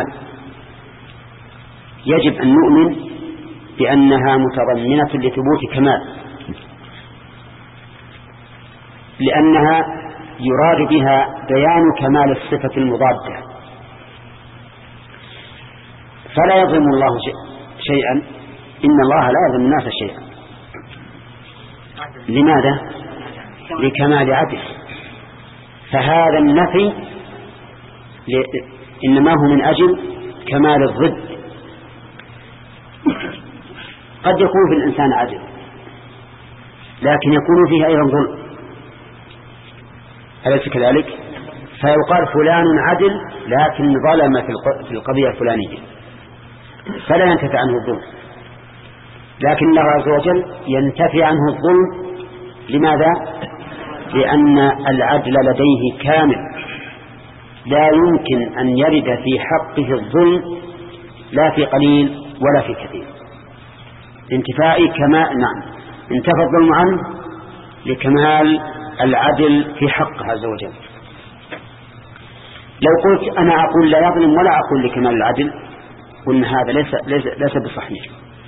يجب أن نؤمن بأنها متضمنة لثبوت كمال، لأنها يراد بها بيان كمال الصفة المضادة. فلا يظلم الله شيئا، إن الله لا يظلم الناس شيئا. لماذا؟ لكمال عدله. فهذا النفي إنما هو من أجل كمال الضد. قد يكون في الإنسان عدل لكن يكون فيه أيضا ظلم، أليس كذلك؟ فيقال فلان عدل لكن ظلم في القضية الفلانية، فلا ينتفع عنه الظلم. لكن الله عز وجل ينتفع عنه الظلم. لماذا؟ لأن العدل لديه كامل، لا يمكن أن يرد في حقه الظلم لا في قليل ولا في كثير. انتفاء كما نعم انتفى الظلم عنه لكمال العدل في حقه عز وجل. لو قلت أنا أقول لا يظلم ولا أقول لكمال العدل، قلنا هذا ليس, ليس, ليس بصحيح،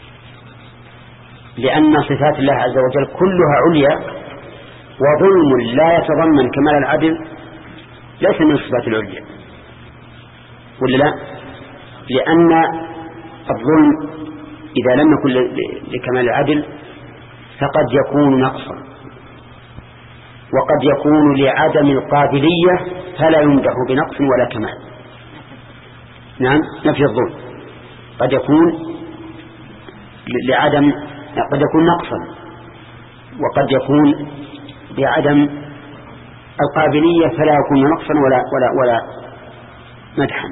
لأن صفات الله عز وجل كلها عليا، وظلم لا يتضمن كمال العدل ليس من صفات العليا، ولا لا؟ لأن الظلم إذا لم يكن لكمال العدل فقد يكون نقصا، وقد يكون لعدم القابلية فلا يمدح بنقص ولا كمال. نعم، نفي الظلم قد يكون لعدم قد يكون نقصا، وقد يكون بعدم القابلية فلا يكون نقصا ولا ولا ولا مدحا.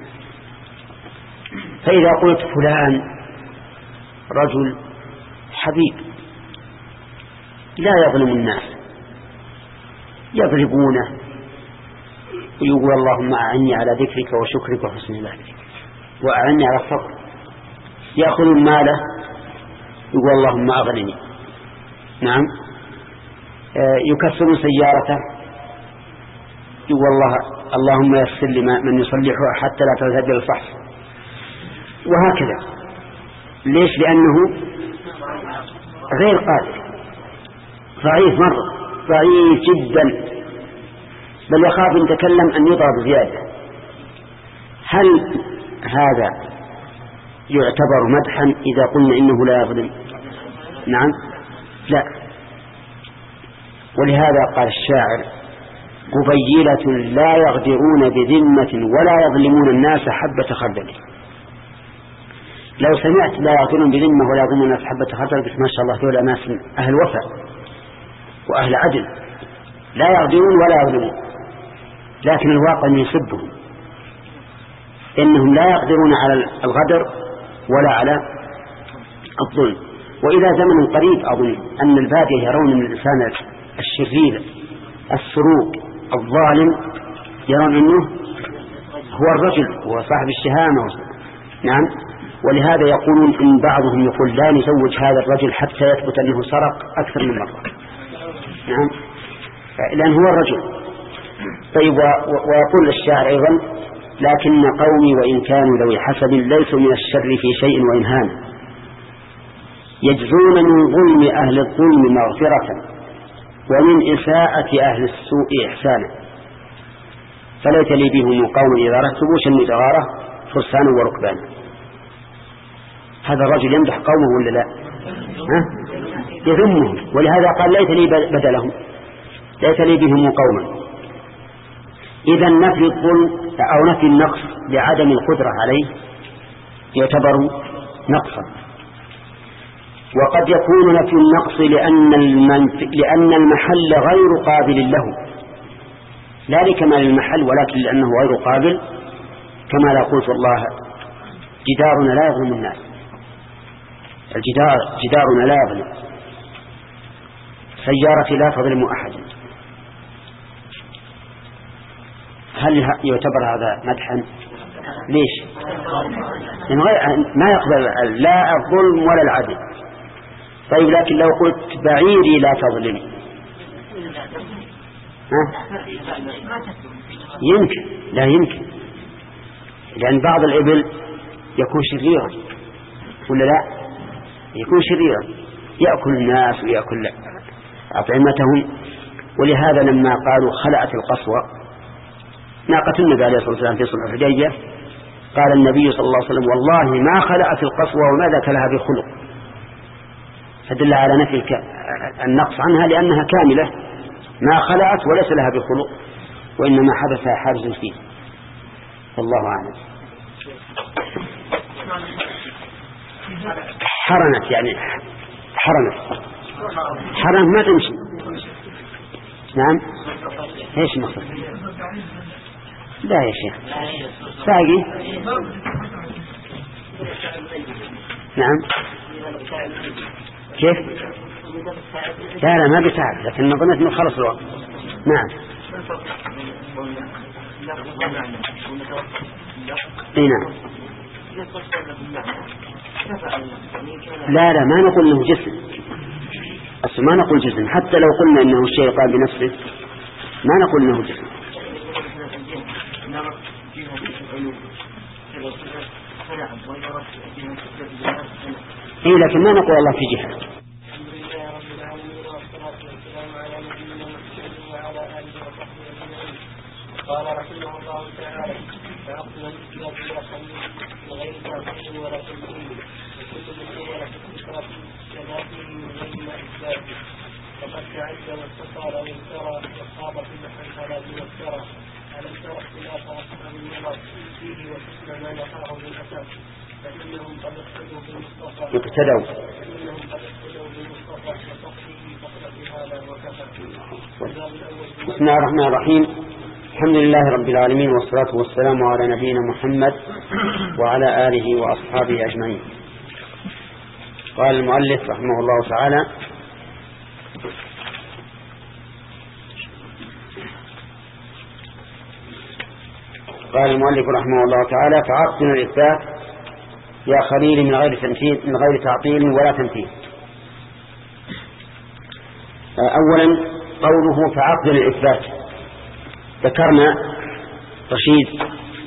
فإذا قلت فلان رجل حبيب لا يظلم الناس، يضربونه ويقول اللهم أعني على ذكرك وشكرك وحسن عبادتك وأعني على الصبر، يأخذ ماله يقول اللهم أغنني. نعم، يكسر سيارته يقول الله اللهم يسر لي من يصلحها حتى لا تذهب إلى الفحص، وهكذا. ليش؟ لأنه غير قادر، ضعيف مرة، ضعيف جدا، بل يخاف إن تكلم أن يضرب زيادة. هل هذا يعتبر مدحا إذا قلنا إنه لا يظلم؟ نعم، لا. ولهذا قال الشاعر قبيلة لا يغدرون بذمة ولا يظلمون الناس حبة خردل. لو سمعت لا يغدرون بذمة ولا يظلمون الناس حبة خردل قلت ما شاء الله دول ناس أهل وفاء وأهل عدل، لا يغدرون ولا يظلمون. لكن الواقع أن يسبهم، إنهم لا يقدرون على الغدر ولا على الظلم. وإلى زمن قريب أظن أن البادية يرون من الإنسان الشرير السروق الظالم يرون أنه هو الرجل هو صاحب الشهامة. نعم، ولهذا يقولون إن بعضهم يقول لا نزوج هذا الرجل حتى يثبت أنه سرق أكثر من مرة. نعم، لأن هو الرجل. طيب، ويقول الشاعر أيضا لكن قومي وإن كانوا ذوي حسب ليسوا من الشر في شيء وإن هان، يجزون من ظلم أهل الظلم مغفرة ومن إساءة أهل السوء إحسانا، فليت لي بهم قوم إذا رتبوا شنوا دغارة فرسان وركبان. هذا الرجل يمدح قومه ولا لا؟ ها؟ يذمهم، ولهذا قال ليت لي بدلهم، ليت لي بهم قوما. إذا نفي الظلم أو نفي النقص لعدم القدرة عليه يعتبر نقصا. وقد يكون نفي النقص لأن, لأن المحل غير قابل له، لا لكمال المحل ولكن لأنه غير قابل، كما لا قلت الله جدارنا لا يظلم الناس، الجدار جدارنا لا يظلم، سيارتي لا تظلم أحد. هل يعتبر هذا مدحا؟ ليش؟ يعني ما يقبل لا الظلم ولا العدل، طيب لكن لو قلت بعيري لا تظلمي ها؟ يمكن، لا يمكن، لأن بعض الإبل يكون شريرا ولا لا؟ يكون شريرا يأكل الناس ويأكل أطعمتهم. ولهذا لما قالوا خلعت القصوى ناقة النبي عليه الصلاة والسلام في صلح الحديبية قال النبي صلى الله عليه وسلم والله ما خلعت القصوى وما ذاك لها بخلق، فدل على نفي النقص عنها لأنها كاملة ما خلعت وليس لها بخلق، وإنما حدث حارز فيه. والله أعلم. حرنت يعني حرنت حرنت ما تمشي. نعم ايش مقصد؟ لا يا شيخ ساقي. نعم كيف؟ لا لا ما بيساعد، لكن نظنت انه خلص الوقت. نعم اي نعم. لا لا ما نقول انه جسم، أصلا ما نقول جسم، حتى لو قلنا انه الشيء قام بنفسه ما نقول انه جسم. اي لكن ما نقول الله في جهة. قال رحمه الله تعالى فأقبل الكتاب إلى خليل لغير تعطيل ولا تنزيل وكل من أول حكمة كذاته من غير ما إثبات فقد تعد واستطار وانترى وصاب في محل على دون الترى ألم ترى اختلاف أصحاب النظر فيه وحسن ما نقاه بالأساس فإنهم قد اقتدوا بالمصطفى اقتدوا فإنهم قد اقتدوا بالمصطفى وصحبه فقد بهذا وكفى. بسم الله الرحمن الرحيم. الحمد لله رب العالمين والصلاة والسلام على نبينا محمد وعلى آله وأصحابه أجمعين. قال المؤلف رحمه الله تعالى قال المؤلف رحمه الله تعالى فعقدنا الإثبات يا خليل من غير تمثيل من غير تعطيل ولا تمثيل. أولا قوله فعقدنا الإثبات ذكرنا رشيد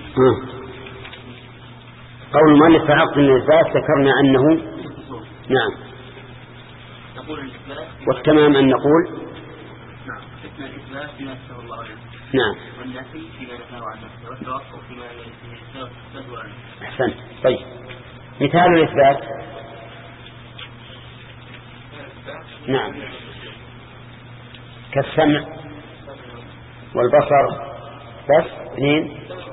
قول المؤلف فعقدنا الإثبات ذكرنا أنه نعم والتمام أن نقول نعم حسن الإثبات فيما يسر الله عليه نعم والنفي فيما نفاه عن نفسه والتوقف فيما يسر عنه. أحسن. طيب مثال الإثبات نعم كالسمع والبصر بس اثنين.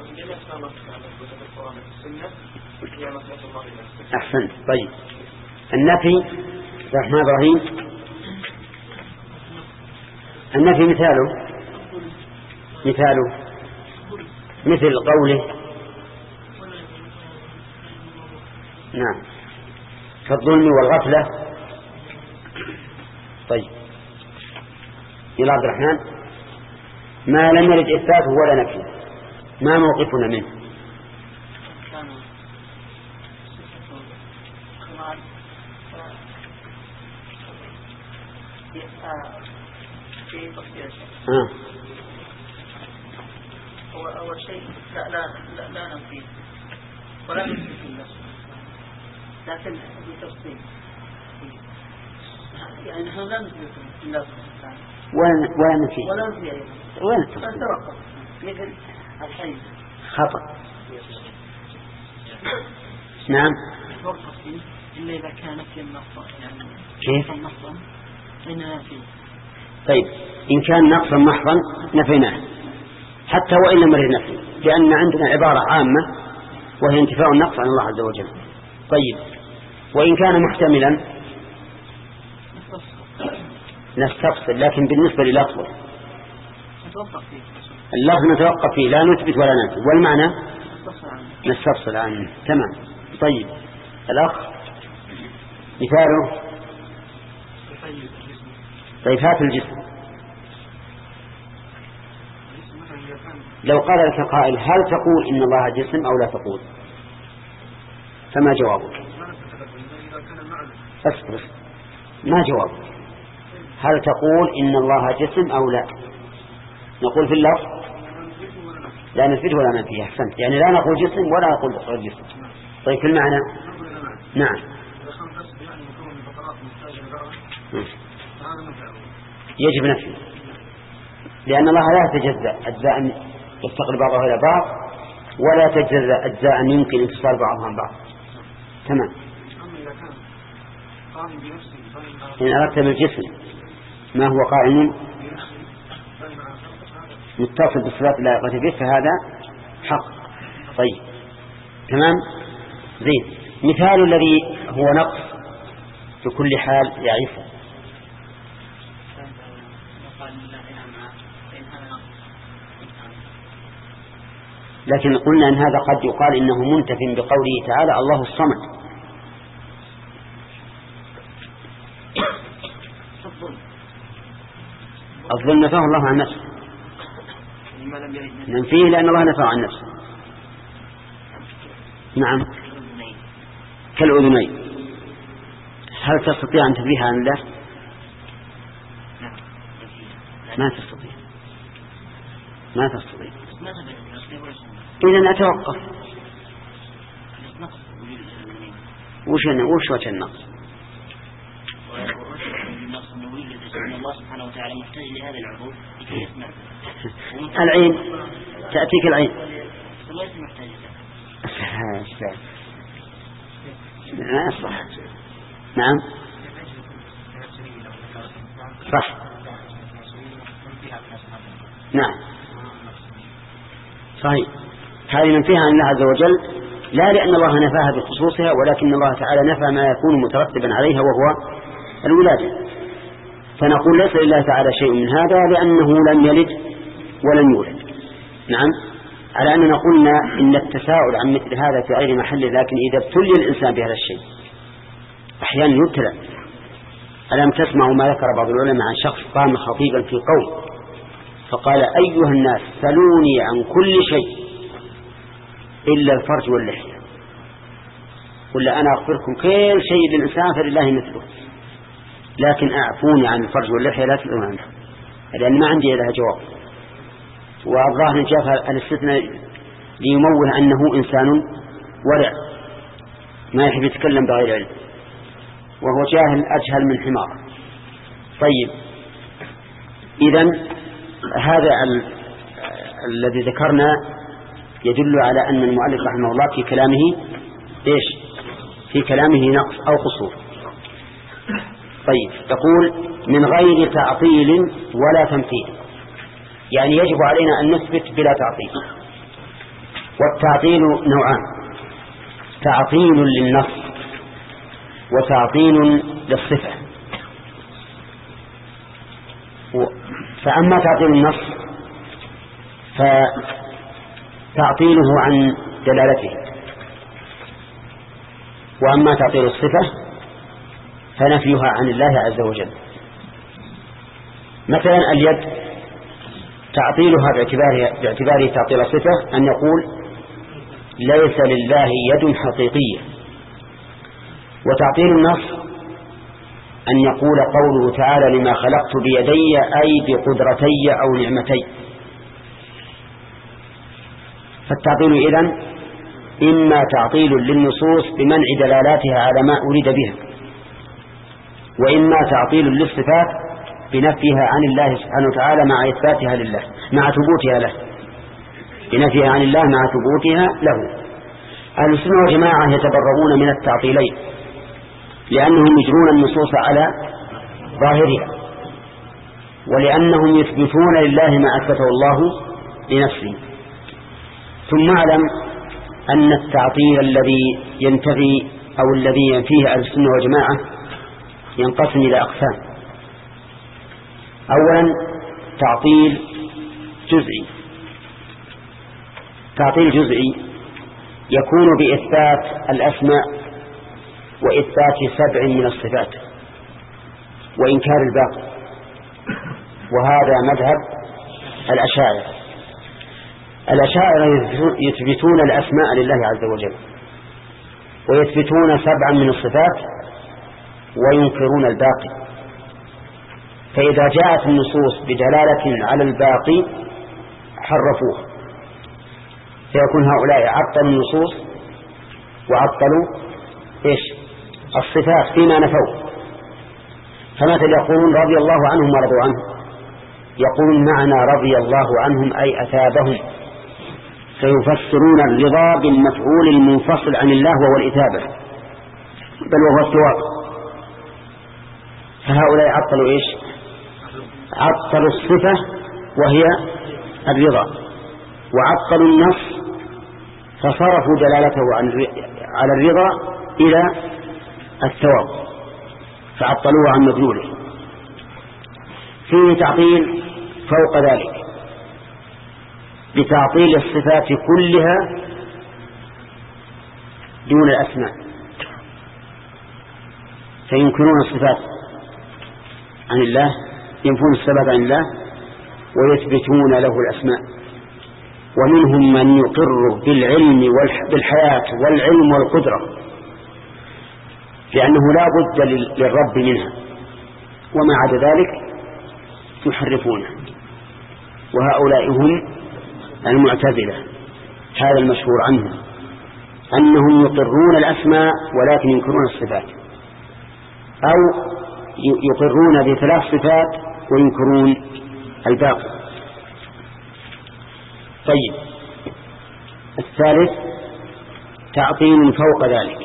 أحسن. طيب النفي رحمة إبراهيم النفي مثاله مثاله مثل قوله نعم كالظلم والغفلة. طيب يا عبد الرحمن ما لم يرد إثباته ولا نفيه ما موقفنا منه؟ آه. هو أول شيء لا لا لا, لا نفيه ولا نثبت الله لكن بتفصيل يعني نحن لا نثبت الله سبحانه ولا ولا نفيه ولا نفيه ولا نتوقف مثل الحي خطأ. نعم نتوقف فيه إلا إذا كان في النص يعني كيف النص إننا فيه. طيب إن كان نقصا محضا نفيناه حتى وإن لم يرد نفي لأن عندنا عبارة عامة وهي انتفاء النقص عن الله عز وجل. طيب وإن كان محتملا نستفصل لكن بالنسبة للفظ اللفظ نتوقف فيه لا نثبت ولا ننفي والمعنى نستفصل عنه. تمام. طيب الأخ مثاله صفات الجسم. لو قال لك قائل هل تقول إن الله جسم أو لا تقول فما جوابك؟ اصبر ما جواب. هل تقول إن الله جسم أو لا؟ نقول في اللفظ لا نثبته ولا ننفيه. أحسنت، يعني لا نقول جسم ولا نقول غير جسم. طيب في المعنى نعم يجب نفيه، لأن الله لا يتجزأ أجزاء يستقل بعضها إلى بعض، ولا تجزأ أجزاء يمكن انفصال بعضها عن بعض. تمام. إن أردت بالجسم ما هو قائم متصل بالصفات اللائقة به فهذا حق. طيب تمام زين. مثال الذي هو نقص في كل حال يعرفه. لكن قلنا أن هذا قد يقال إنه منتف بقوله تعالى الله الصمد. الظلم نفاه الله عن نفسه، ننفيه لأن الله نفاه عن نفسه. نعم كالأذنين. هل تستطيع أن تنفيها عن الله؟ ما تستطيع ما تستطيع إذن أتوقف. وش وش وجه النقص؟ الله سبحانه وتعالى محتاج لهذا العضو لكي يسمع. العين تأتيك العين ليس محتاج لا صح. نعم صح. نعم صحيح. هذه ننفيها عن الله عز وجل لا لأن الله نفاها بخصوصها، ولكن الله تعالى نفى ما يكون مترتبا عليها وهو الولادة. فنقول ليس لله تعالى شيء من هذا لأنه لم يلد ولم يولد. نعم على أننا قلنا إن التساؤل عن مثل هذا في غير محل، لكن إذا ابتلي الإنسان بهذا الشيء أحيانا يبتلى. ألم تسمعوا ما ذكر بعض العلماء عن شخص قام خطيبا في قوم فقال أيها الناس سلوني عن كل شيء إلا الفرج واللحية، ولا أنا أخبركم كل شيء للإنسان فلله مثله، لكن أعفوني عن الفرج واللحية لا تسألون عنه، لأن ما عندي لها جواب. والظاهر جاء الاستثناء ليموه أنه إنسان ورع ما يحب يتكلم بغير علم، وهو جاهل أجهل من حمار. طيب إذن هذا ال... الذي ذكرنا يدل على أن المؤلف رحمه الله في كلامه إيش؟ في كلامه نقص أو قصور. طيب تقول من غير تعطيل ولا تمثيل، يعني يجب علينا أن نثبت بلا تعطيل. والتعطيل نوعان: تعطيل للنص وتعطيل للصفة. فأما تعطيل النص فتعطيله عن دلالته، وأما تعطيل الصفة فنفيها عن الله عز وجل. مثلا اليد تعطيلها باعتباره, باعتباره تعطيل الصفة أن يقول ليس لله يد حقيقية. وتعطيل النص أن يقول قوله تعالى لما خلقت بيدي أي بقدرتي أو نعمتي. فالتعطيل إذن إما تعطيل للنصوص بمنع دلالاتها على ما أريد بها، وإما تعطيل للصفات بنفيها عن الله سبحانه وتعالى مع إثباتها لله مع ثبوتها له، بنفيها عن الله مع ثبوتها له. أهل السنة والجماعة يتبرؤون من التعطيلين لأنهم يجرون النصوص على ظاهرها، ولأنهم يثبتون لله ما أثبته الله لنفسه. ثم اعلم أن التعطيل الذي ينتفي أو الذي ينفيه أهل السنة والجماعة ينقسم إلى أقسام. أولا تعطيل جزئي. تعطيل جزئي يكون بإثبات الأسماء وإثبات سبع من الصفات وإنكار الباقي، وهذا مذهب الأشاعرة. الأشاعرة يثبتون الأسماء لله عز وجل ويثبتون سبعا من الصفات وينكرون الباقي. فإذا جاءت النصوص بدلالة على الباقي حرفوه، فيكون هؤلاء عطلوا النصوص وعطلوا إيش الصفات فيما نفوا. فمثل يقولون رضي الله عنهم ورضوا عنه، يقولون معنى رضي الله عنهم أي أثابهم، فيفسرون الرضا بالمفعول المنفصل عن الله وهو الإثابة بل وهو الثواب. فهؤلاء عطلوا إيش عطلوا الصفة وهي الرضا، وعطلوا النص فصرفوا دلالته على الرضا إلى الثواب فعطلوه عن مدلوله. فيه تعطيل فوق ذلك بتعطيل الصفات كلها دون الأسماء، فينكرون الصفات عن الله، ينفون الصفات عن الله ويثبتون له الأسماء. ومنهم من يقر بالعلم بالحياة والعلم والقدرة لأنه لا بد للرب منها، وما عدا ذلك يحرفونه. وهؤلاء هم المعتزلة، هذا المشهور عنهم أنهم يقرون الأسماء ولكن ينكرون الصفات، أو يقرون بثلاث صفات وينكرون الباقي. طيب، الثالث تعطيل فوق ذلك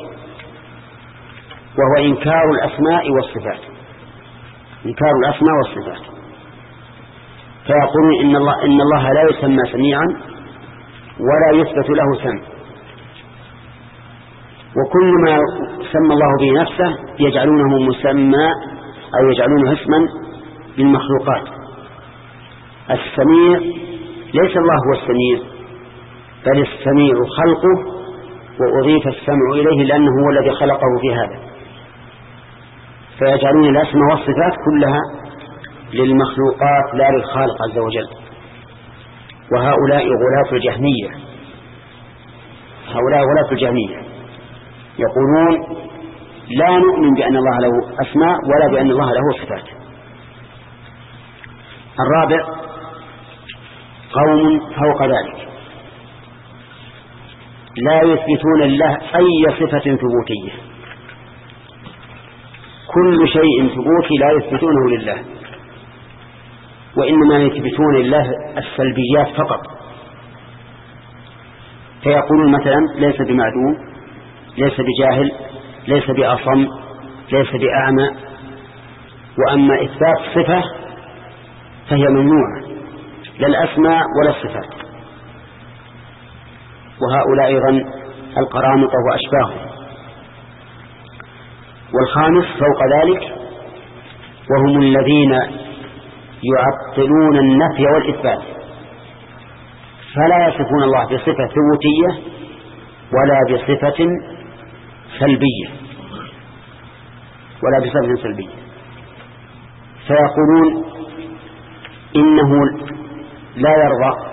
وهو إنكار الأسماء والصفات، إنكار الأسماء والصفات. فيقولون إن الله, إن الله لا يسمى سميعا ولا يثبت له سمع، وكل ما سمى الله به نفسه يجعلونه مسمى أو يجعلونه اسما للمخلوقات. السميع ليس الله هو السميع، بل السميع خلقه وأضيف السمع إليه لأنه هو الذي خلقه في هذا. فيجعلون الأسماء والصفات كلها للمخلوقات لا للخالق عز وجل. وهؤلاء غلاة الجهمية، هؤلاء غلاة الجهمية يقولون لا نؤمن بأن الله له أسماء ولا بأن الله له صفات. الرابع قوم فوق ذلك لا يثبتون الله أي صفة ثبوتية، كل شيء ثبوتي لا يثبتونه لله، وإنما يثبتون لله السلبيات فقط. فيقولون مثلا ليس بمعدوم، ليس بجاهل، ليس بأصم، ليس بأعمى. وأما إثبات صفة فهي ممنوعة، لا الأسماء ولا الصفات. وهؤلاء أيضا القرامطة وأشباههم. والخامس فوق ذلك وهم الذين يعطلون النفي والإثبات، فلا يصفون الله بصفة ثبوتية ولا بصفة سلبية ولا بصفة سلبية. فيقولون إنه لا يرضى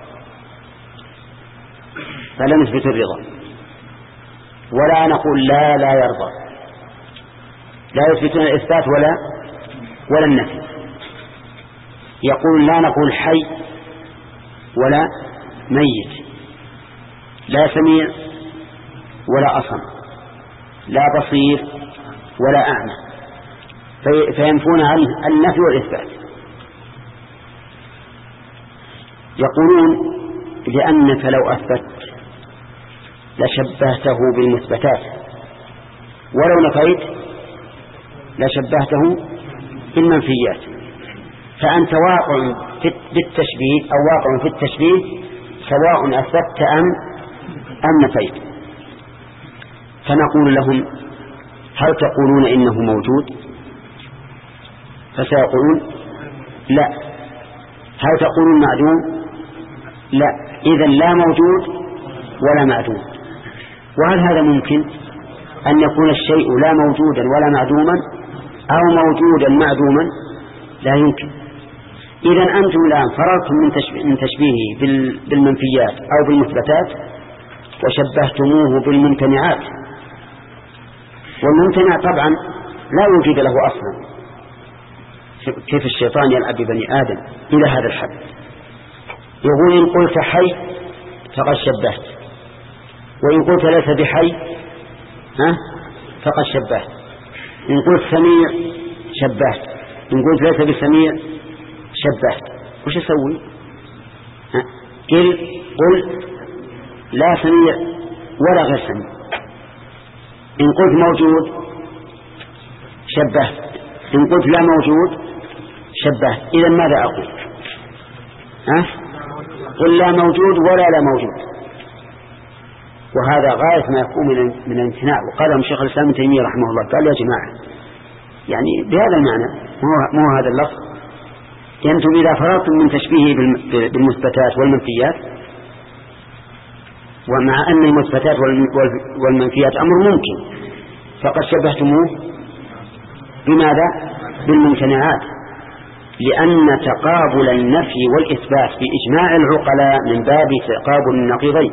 فلا نثبت الرضا، ولا نقول لا لا يرضى، لا يثبتون الإثبات ولا ولا النفي. يقول لا نقول حي ولا ميت، لا سميع ولا أصم، لا بصير ولا أعمى، فينفون عنه النفي والإثبات. يقولون لأنك لو أثبت لشبهته بالمثبتات، ولو نفيت لشبهته بالمنفيات، فأنت واقع بالتشبيه أو واقع في التشبيه سواء أثبت أم أم نفيت. فنقول لهم هل تقولون إنه موجود؟ فسيقولون لا. هل تقولون معدوم؟ لا. إذن لا موجود ولا معدوم. وهل هذا ممكن أن يكون الشيء لا موجودا ولا معدوما أو موجودا معدوما؟ لا يمكن. إذن أنتم الآن فررتم من تشبيهه بالمنفيات أو بالمثبتات وشبهتموه بالممتنعات. والممتنع طبعا لا وجود له أصلا. كيف الشيطان يلعب ببني آدم إلى هذا الحد؟ يقول إن قلت حي فقد شبهت، وإن قلت ليس بحي ها فقد شبهت، إن قلت سميع شبهت، إن قلت ليس بسميع شبهت. وش يسوي؟ قل قل لا سميع ولا غير سميع. إن قلت موجود شبهت، إن قلت لا موجود شبهت. إذا ماذا أقول؟ ها؟ قل لا موجود ولا لا موجود. وهذا غاية ما يكون من من الامتناع. وقال شيخ الإسلام ابن تيمية رحمه الله قال يا جماعة يعني بهذا المعنى مو مو هذا اللفظ، أنتم إذا فرغتم من تشبيهه بالمثبتات والمنفيات، ومع أن المثبتات والمنفيات أمر ممكن، فقد شبهتموه بماذا؟ بالممتنعات، لأن تقابل النفي والإثبات بإجماع العقلاء من باب تقابل النقيضين،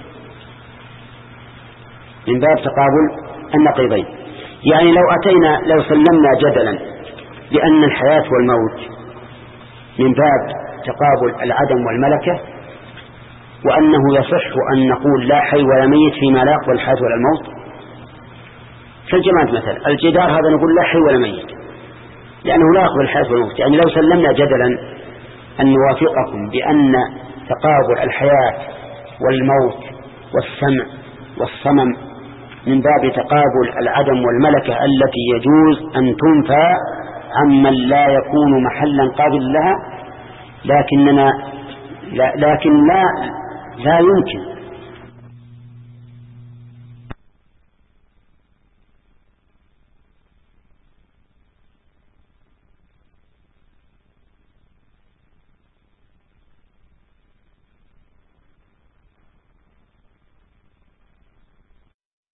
من باب تقابل النقيضين. يعني لو أتينا لو سلمنا جدلا بأن الحياة والموت من باب تقابل العدم والملكة، وأنه يصح أن نقول لا حي ولا ميت فيما لا يقبل الحياة ولا الموت، كالجماد مثلا الجدار هذا نقول لا حي ولا ميت لأنه لا يقبل الحياة والموت. يعني لو سلمنا جدلا أن نوافقكم بأن تقابل الحياة والموت والسمع والصمم من باب تقابل العدم والملكة التي يجوز أن تنفى عمن لا يكون محلا قابل لها، لكننا لا لكن لا لا يمكن